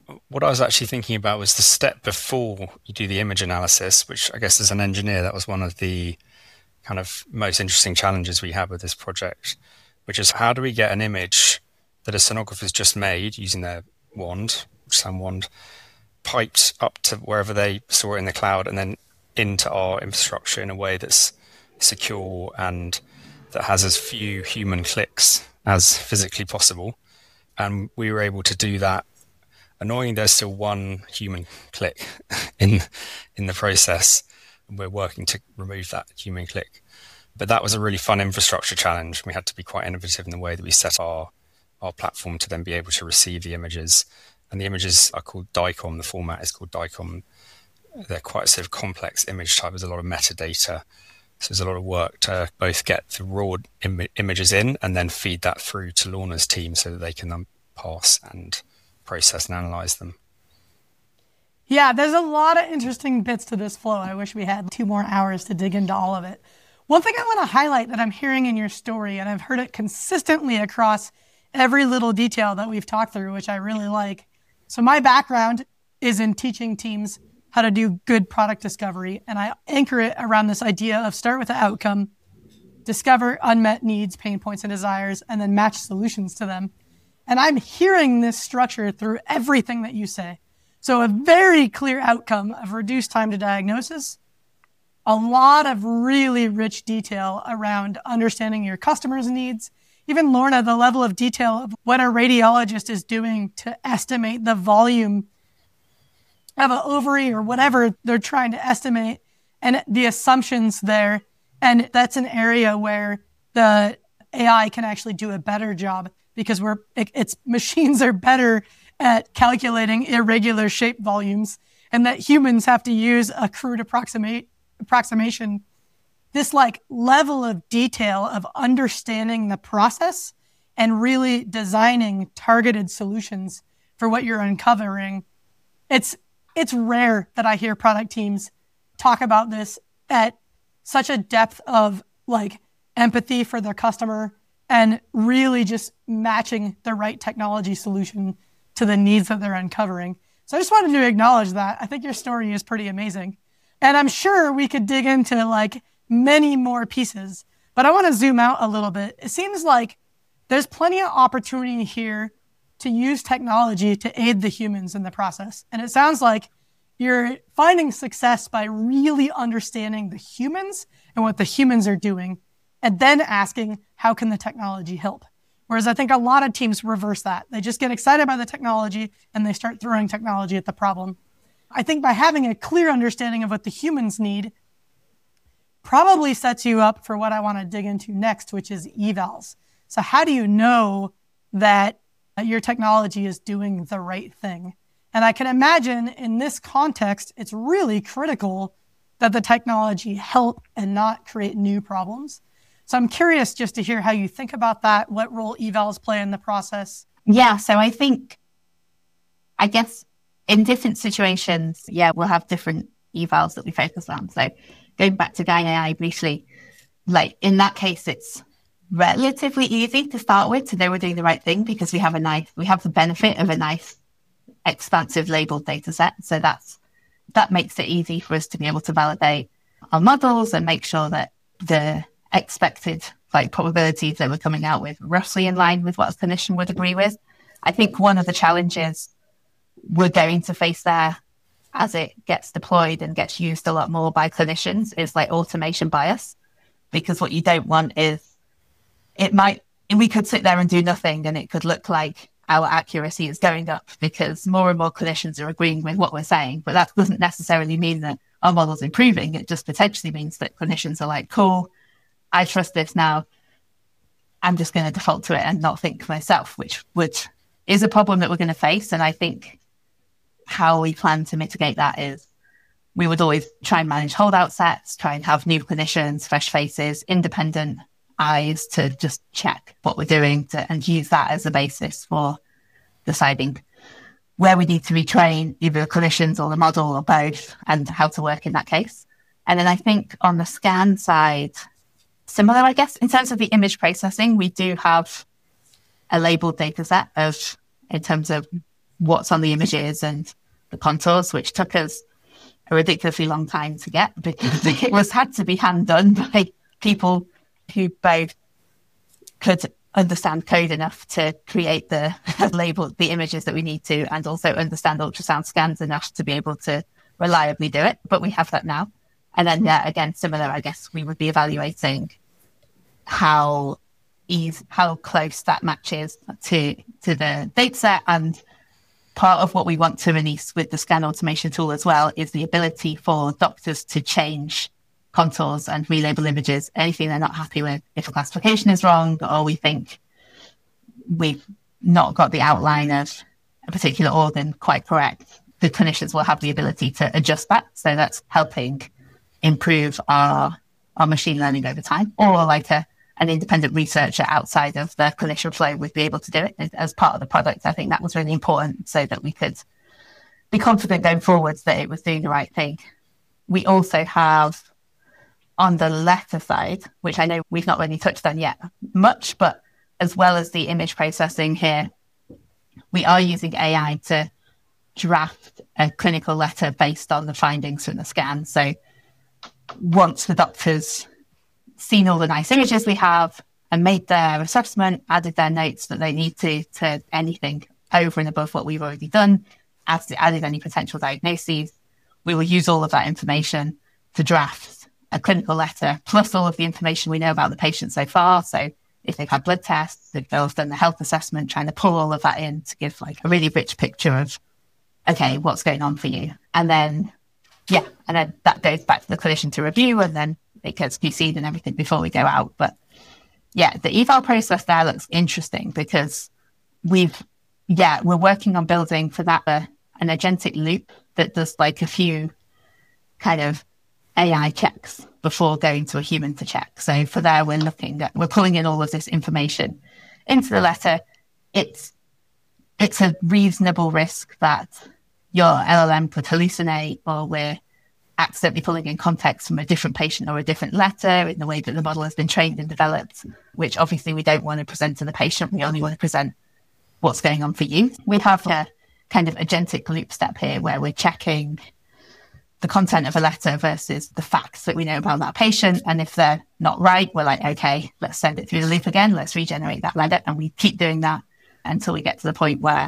what I was actually thinking about was the step before you do the image analysis, which I guess as an engineer, that was one of the kind of most interesting challenges we had with this project, which is how do we get an image that a sonographer's just made using their wand, SAM wand, piped up to wherever they saw it in the cloud and then into our infrastructure in a way that's secure and that has as few human clicks as physically possible. And we were able to do that. Annoyingly, there's still one human click in in the process, and we're working to remove that human click. But that was a really fun infrastructure challenge. We had to be quite innovative in the way that we set our our platform to then be able to receive the images. And the images are called DICOM. The format is called DICOM. They're quite a sort of complex image type. There's a lot of metadata. So there's a lot of work to both get the raw Im- images in and then feed that through to Lorna's team so that they can then parse and process and analyze them. Yeah, there's a lot of interesting bits to this flow. I wish we had two more hours to dig into all of it. One thing I want to highlight that I'm hearing in your story, and I've heard it consistently across every little detail that we've talked through, which I really like. So my background is in teaching teams how to do good product discovery, and I anchor it around this idea of start with the outcome, discover unmet needs, pain points, and desires, and then match solutions to them. And I'm hearing this structure through everything that you say. So a very clear outcome of reduced time to diagnosis, a lot of really rich detail around understanding your customers' needs. Even Lorna, the level of detail of what a radiologist is doing to estimate the volume of an ovary or whatever they're trying to estimate and the assumptions there. And that's an area where the A I can actually do a better job because we're it, it's machines are better at calculating irregular shape volumes, and that humans have to use a crude approximate approximation. This like level of detail of understanding the process and really designing targeted solutions for what you're uncovering. It's it's rare that I hear product teams talk about this at such a depth of like empathy for their customer and really just matching the right technology solution to the needs that they're uncovering. So I just wanted to acknowledge that. I think your story is pretty amazing. And I'm sure we could dig into like many more pieces, but I want to zoom out a little bit. It seems like there's plenty of opportunity here to use technology to aid the humans in the process. And it sounds like you're finding success by really understanding the humans and what the humans are doing, and then asking, how can the technology help? Whereas I think a lot of teams reverse that. They just get excited by the technology and they start throwing technology at the problem. I think by having a clear understanding of what the humans need probably sets you up for what I want to dig into next, which is evals. So how do you know that your technology is doing the right thing? And I can imagine in this context, it's really critical that the technology help and not create new problems. So I'm curious just to hear how you think about that, what role evals play in the process. Yeah, so I think, I guess in different situations, yeah, we'll have different evals that we focus on. So going back to Gyne A I briefly, like in that case, it's relatively easy to start with to know we're doing the right thing because we have a nice, we have the benefit of a nice expansive labeled data set. So that's, that makes it easy for us to be able to validate our models and make sure that the expected like probabilities that we're coming out with roughly in line with what a clinician would agree with. I think one of the challenges we're going to face there as it gets deployed and gets used a lot more by clinicians is like automation bias, because what you don't want is it might, we could sit there and do nothing and it could look like our accuracy is going up because more and more clinicians are agreeing with what we're saying, but that doesn't necessarily mean that our model's improving. It just potentially means that clinicians are like, cool, I trust this now. I'm just going to default to it and not think myself, which which is a problem that we're going to face. And I think how we plan to mitigate that is we would always try and manage holdout sets, try and have new clinicians, fresh faces, independent eyes to just check what we're doing to, and use that as a basis for deciding where we need to retrain either the clinicians or the model or both and how to work in that case. And then I think on the scan side, similar, I guess, in terms of the image processing, we do have a labeled data set of, in terms of what's on the images and the contours, which took us a ridiculously long time to get because it was had to be hand done by people who both could understand code enough to create the label, the images that we need to, and also understand ultrasound scans enough to be able to reliably do it. But we have that now. And then, yeah, again, similar, I guess we would be evaluating how easy, how close that matches to, to the data set. And part of what we want to release with the scan automation tool as well is the ability for doctors to change contours and relabel images, anything they're not happy with. If a classification is wrong or we think we've not got the outline of a particular organ quite correct, the clinicians will have the ability to adjust that. So that's helping improve our, our machine learning over time. Or like a, an independent researcher outside of the clinician flow would be able to do it as part of the product. I think that was really important so that we could be confident going forwards that it was doing the right thing. We also have on the letter side, which I know we've not really touched on yet much, but as well as the image processing here, we are using A I to draft a clinical letter based on the findings from the scan. So once the doctor's seen all the nice images we have and made their assessment, added their notes that they need to, to anything over and above what we've already done, added, added any potential diagnoses, we will use all of that information to draft a clinical letter, plus all of the information we know about the patient so far. So if they've had blood tests, if they've done the health assessment, trying to pull all of that in to give like a really rich picture of, okay, what's going on for you? And then, yeah, and then that goes back to the clinician to review, and then it gets Q C'd and everything before we go out. But yeah, the eval process there looks interesting because we've, yeah, we're working on building for that uh, an agentic loop that does like a few kind of A I checks before going to a human to check. So for there, we're looking at, we're pulling in all of this information into the letter. It's, it's a reasonable risk that your L L M could hallucinate, or we're accidentally pulling in context from a different patient or a different letter in the way that the model has been trained and developed, which obviously we don't want to present to the patient. We only want to present what's going on for you. We have a kind of agentic loop step here where we're checking the content of a letter versus the facts that we know about that patient. And if they're not right, we're like, okay, let's send it through the loop again. Let's regenerate that letter. And we keep doing that until we get to the point where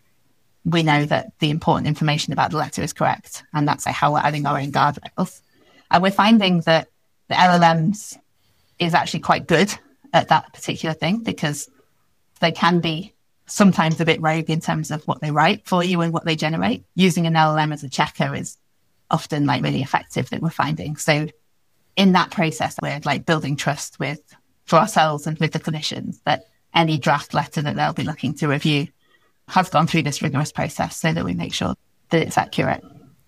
we know that the important information about the letter is correct. And that's like how we're adding our own guardrails. And we're finding that the L L Ms is actually quite good at that particular thing because they can be sometimes a bit rogue in terms of what they write for you and what they generate. Using an L L M as a checker is often like really effective that we're finding. So in that process, we're like building trust with for ourselves and with the clinicians that any draft letter that they'll be looking to review has gone through this rigorous process so that we make sure that it's accurate.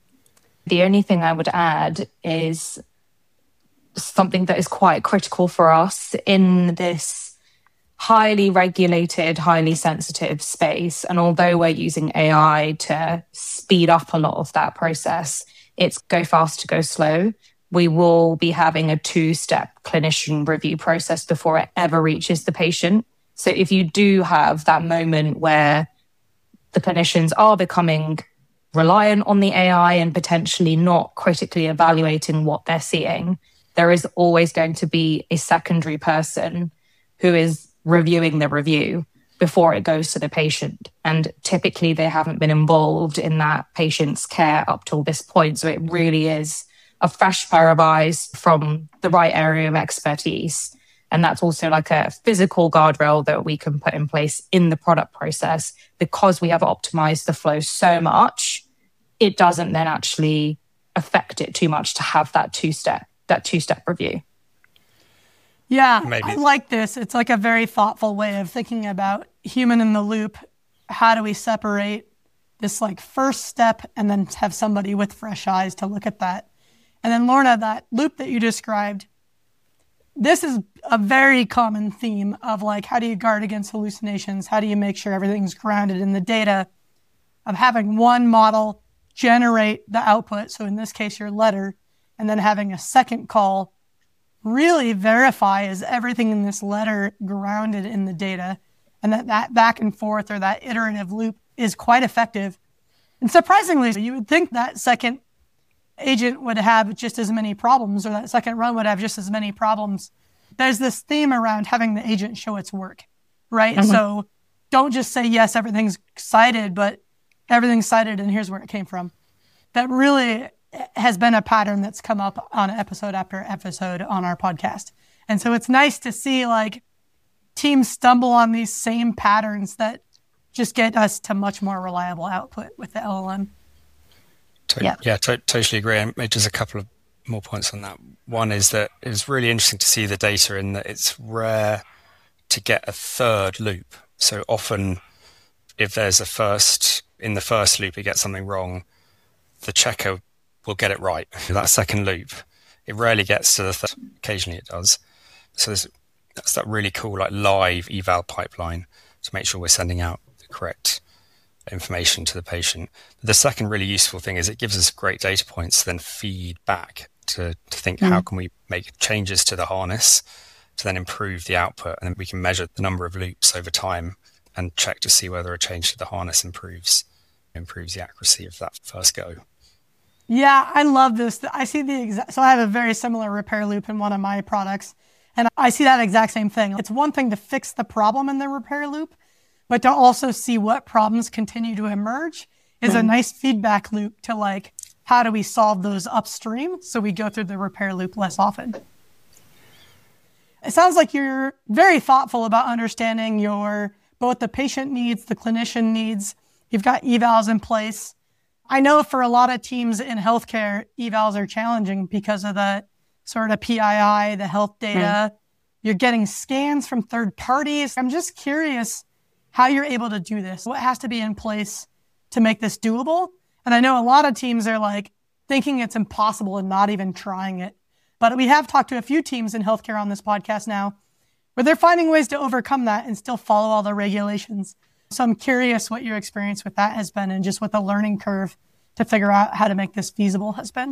The only thing I would add is something that is quite critical for us in this highly regulated, highly sensitive space. And although we're using A I to speed up a lot of that process, it's go fast to go slow. We will be having a two-step clinician review process before it ever reaches the patient. So if you do have that moment where the clinicians are becoming reliant on the A I and potentially not critically evaluating what they're seeing, there is always going to be a secondary person who is reviewing the review before it goes to the patient. And typically they haven't been involved in that patient's care up till this point. So it really is a fresh pair of eyes from the right area of expertise. And that's also like a physical guardrail that we can put in place in the product process because we have optimized the flow so much, it doesn't then actually affect it too much to have that two-step, that two-step review. Yeah, Maybe. I like this. It's like a very thoughtful way of thinking about human in the loop. How do we separate this like first step and then have somebody with fresh eyes to look at that? And then Lorna, that loop that you described, this is a very common theme of like, how do you guard against hallucinations? How do you make sure everything's grounded in the data of having one model generate the output? So in this case, your letter, and then having a second call really verify is everything in this letter grounded in the data, and that that back and forth or that iterative loop is quite effective. And surprisingly, you would think that second agent would have just as many problems, or that second run would have just as many problems. There's this theme around having the agent show its work, right? Mm-hmm. So don't just say, yes, everything's cited, but everything's cited and here's where it came from. That really has been a pattern that's come up on episode after episode on our podcast. And so it's nice to see like teams stumble on these same patterns that just get us to much more reliable output with the L L M. To- yeah, yeah to- totally agree. And just a couple of more points on that. One is that it was really interesting to see the data in that it's rare to get a third loop. So often if there's a first, in the first loop, you get something wrong, the checker will get it right. That second loop, it rarely gets to the third. Occasionally it does. So there's, that's that really cool like live eval pipeline to make sure we're sending out the correct information to the patient. The second really useful thing is it gives us great data points to then feed back to, to think mm. how can we make changes to the harness to then improve the output, and then we can measure the number of loops over time and check to see whether a change to the harness improves improves the accuracy of that first go. Yeah, I love this. I see the exact, so I have a very similar repair loop in one of my products, and I see that exact same thing. It's one thing to fix the problem in the repair loop, but to also see what problems continue to emerge is mm. a nice feedback loop to like, how do we solve those upstream so we go through the repair loop less often? It sounds like you're very thoughtful about understanding your, both the patient needs, the clinician needs. You've got evals in place. I know for a lot of teams in healthcare, evals are challenging because of the sort of P I I, the health data. Mm. You're getting scans from third parties. I'm just curious how you're able to do this. What has to be in place to make this doable? And I know a lot of teams are like thinking it's impossible and not even trying it. But we have talked to a few teams in healthcare on this podcast now where they're finding ways to overcome that and still follow all the regulations. So I'm curious what your experience with that has been and just what the learning curve to figure out how to make this feasible has been.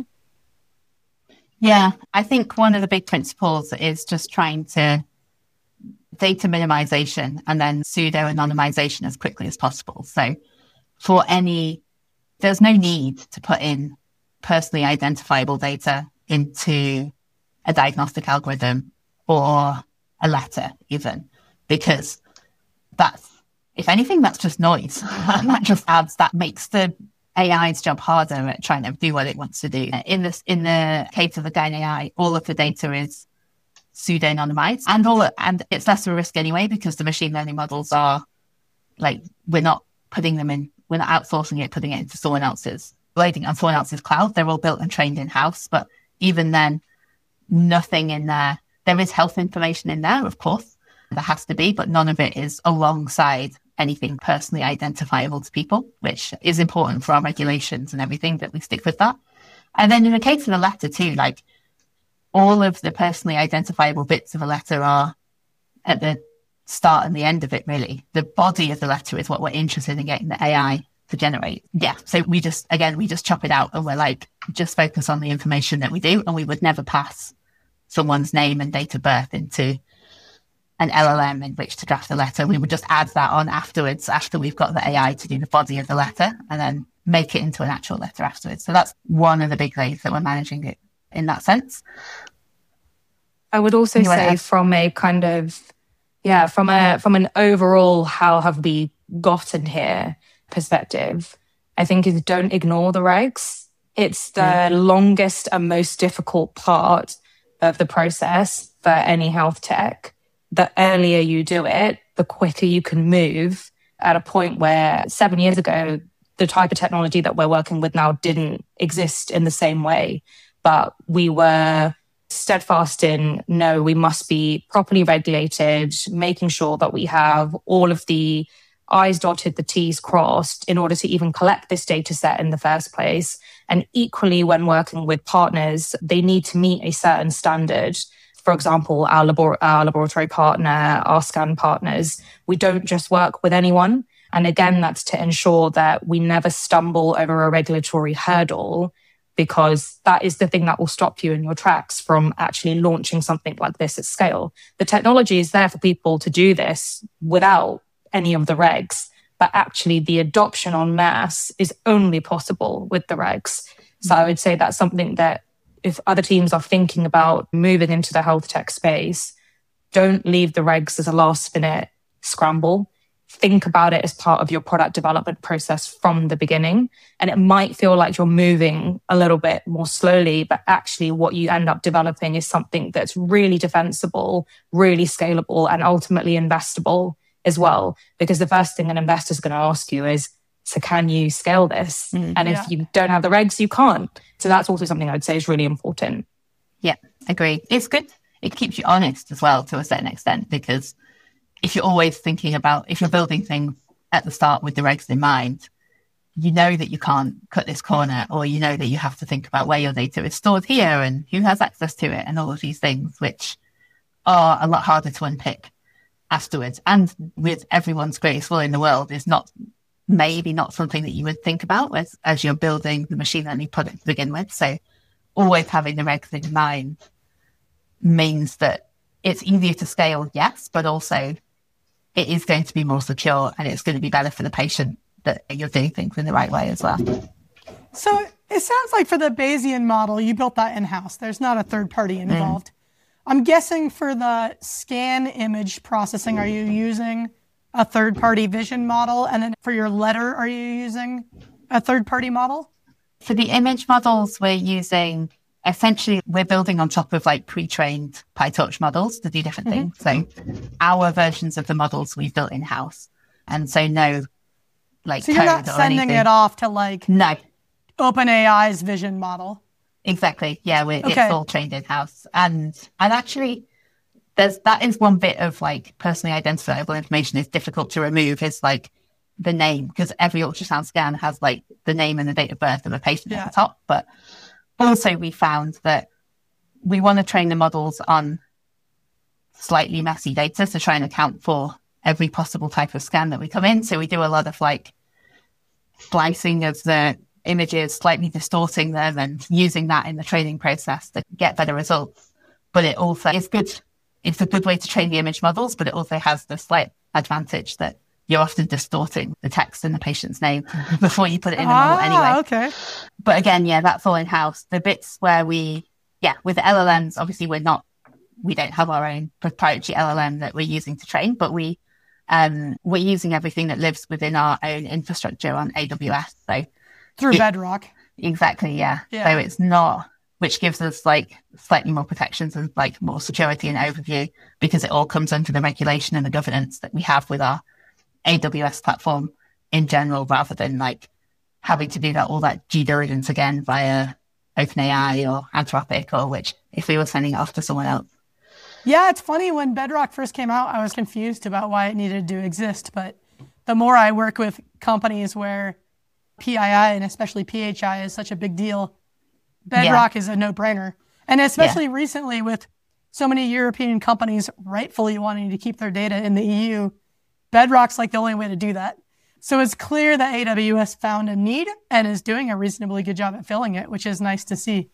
Yeah, I think one of the big principles is just trying to data minimization and then pseudo anonymization as quickly as possible. So for any, there's no need to put in personally identifiable data into a diagnostic algorithm or a letter even, because that's, if anything, that's just noise. That just adds, that makes the A I's job harder at trying to do what it wants to do. In this, in the case of the Guide A I, all of the data is pseudo-anonymized, and all, and it's less of a risk anyway because the machine learning models are like, we're not putting them in, we're not outsourcing it, putting it into someone else's, loading on someone else's cloud. They're all built and trained in house, but even then, nothing in there. There is health information in there, of course, there has to be, but none of it is alongside anything personally identifiable to people, which is important for our regulations and everything, that we stick with that. And then in the case of the letter too, like all of the personally identifiable bits of a letter are at the start and the end of it, really. The body of the letter is what we're interested in getting the A I to generate. Yeah. So we just, again, we just chop it out and we're like, just focus on the information that we do. And we would never pass someone's name and date of birth into an L L M in which to draft the letter. We would just add that on afterwards, after we've got the A I to do the body of the letter, and then make it into an actual letter afterwards. So that's one of the big ways that we're managing it in that sense. I would also say from a kind of, yeah, from a from an overall how have we gotten here perspective, I think is don't ignore the regs. It's the mm. longest and most difficult part of the process for any health tech. The earlier you do it, the quicker you can move at a point where seven years ago, the type of technology that we're working with now didn't exist in the same way. But we were steadfast in, no, we must be properly regulated, making sure that we have all of the I's dotted, the T's crossed in order to even collect this data set in the first place. And equally, when working with partners, they need to meet a certain standard. For example, our, labor- our laboratory partner, our scan partners, we don't just work with anyone. And again, that's to ensure that we never stumble over a regulatory hurdle, because that is the thing that will stop you in your tracks from actually launching something like this at scale. The technology is there for people to do this without any of the regs, but actually the adoption en masse is only possible with the regs. So I would say that's something that if other teams are thinking about moving into the health tech space, don't leave the regs as a last minute scramble. Think about it as part of your product development process from the beginning. And it might feel like you're moving a little bit more slowly, but actually what you end up developing is something that's really defensible, really scalable, and ultimately investable as well. Because the first thing an investor is going to ask you is, so can you scale this? Mm, and yeah. if you don't have the regs, you can't. So that's also something I'd say is really important. Yeah, agree. It's good. It keeps you honest as well to a certain extent, because if you're always thinking about, if you're building things at the start with the regs in mind, you know that you can't cut this corner, or you know that you have to think about where your data is stored here and who has access to it and all of these things, which are a lot harder to unpick afterwards. And with everyone's greatest will in the world is not maybe not something that you would think about as, as you're building the machine learning product to begin with. So always having the regs in mind means that it's easier to scale, yes, but also it is going to be more secure, and it's going to be better for the patient that you're doing things in the right way as well. So it sounds like for the Bayesian model, you built that in-house. There's not a third party involved. Mm. I'm guessing for the scan image processing, are you using a third party vision model? And then for your letter, are you using a third party model? For the image models, we're using, essentially, we're building on top of like pre-trained PyTorch models to do different mm-hmm. things. So our versions of the models we've built in-house. And so no, like So you're not sending anything. it off to like no. OpenAI's vision model? Exactly. Yeah, we're, okay. it's all trained in-house. And and actually, there's that is one bit of like personally identifiable information is difficult to remove, is like the name, because every ultrasound scan has like the name and the date of birth of a patient yeah. at the top. But also we found that we want to train the models on slightly messy data to try and account for every possible type of scan that we come in. So we do a lot of like splicing of the images, slightly distorting them and using that in the training process to get better results. But it also is good. It's a good way to train the image models, but it also has the slight advantage that you're often distorting the text in the patient's name before you put it in the model ah, anyway. Okay. But again, yeah, that's all in-house. The bits where we, yeah, with the L L Ms, obviously we're not, we don't have our own proprietary L L M that we're using to train, but we, um, we're using everything that lives within our own infrastructure on A W S. So through it, Bedrock. Exactly, yeah. yeah. So it's not, which gives us like slightly more protections and like more security and overview, because it all comes under the regulation and the governance that we have with our A W S platform in general, rather than like having to do that all that due diligence again via OpenAI or Anthropic, or which if we were sending it off to someone else. Yeah, it's funny, when Bedrock first came out, I was confused about why it needed to exist. But the more I work with companies where P I I and especially P H I is such a big deal, Bedrock yeah. is a no-brainer. And especially yeah. recently with so many European companies rightfully wanting to keep their data in the E U, Bedrock's like the only way to do that. So it's clear that A W S found a need and is doing a reasonably good job at filling it, which is nice to see.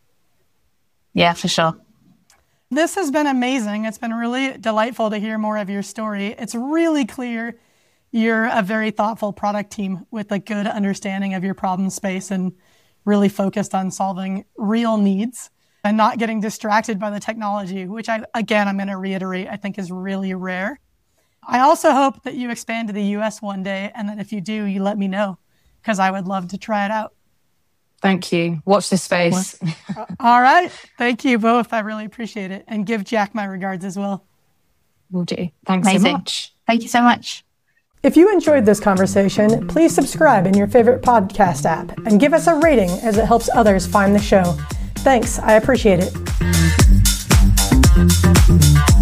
Yeah, for sure. This has been amazing. It's been really delightful to hear more of your story. It's really clear you're a very thoughtful product team with a good understanding of your problem space and really focused on solving real needs and not getting distracted by the technology, which I, again, I'm going to reiterate, I think is really rare. I also hope that you expand to the U S one day, and that if you do, you let me know, because I would love to try it out. Thank you. Watch this space. All right. Thank you both. I really appreciate it. And give Jack my regards as well. Will do. Thanks Amazing. so much. Thank you so much. If you enjoyed this conversation, please subscribe in your favorite podcast app and give us a rating, as it helps others find the show. Thanks. I appreciate it.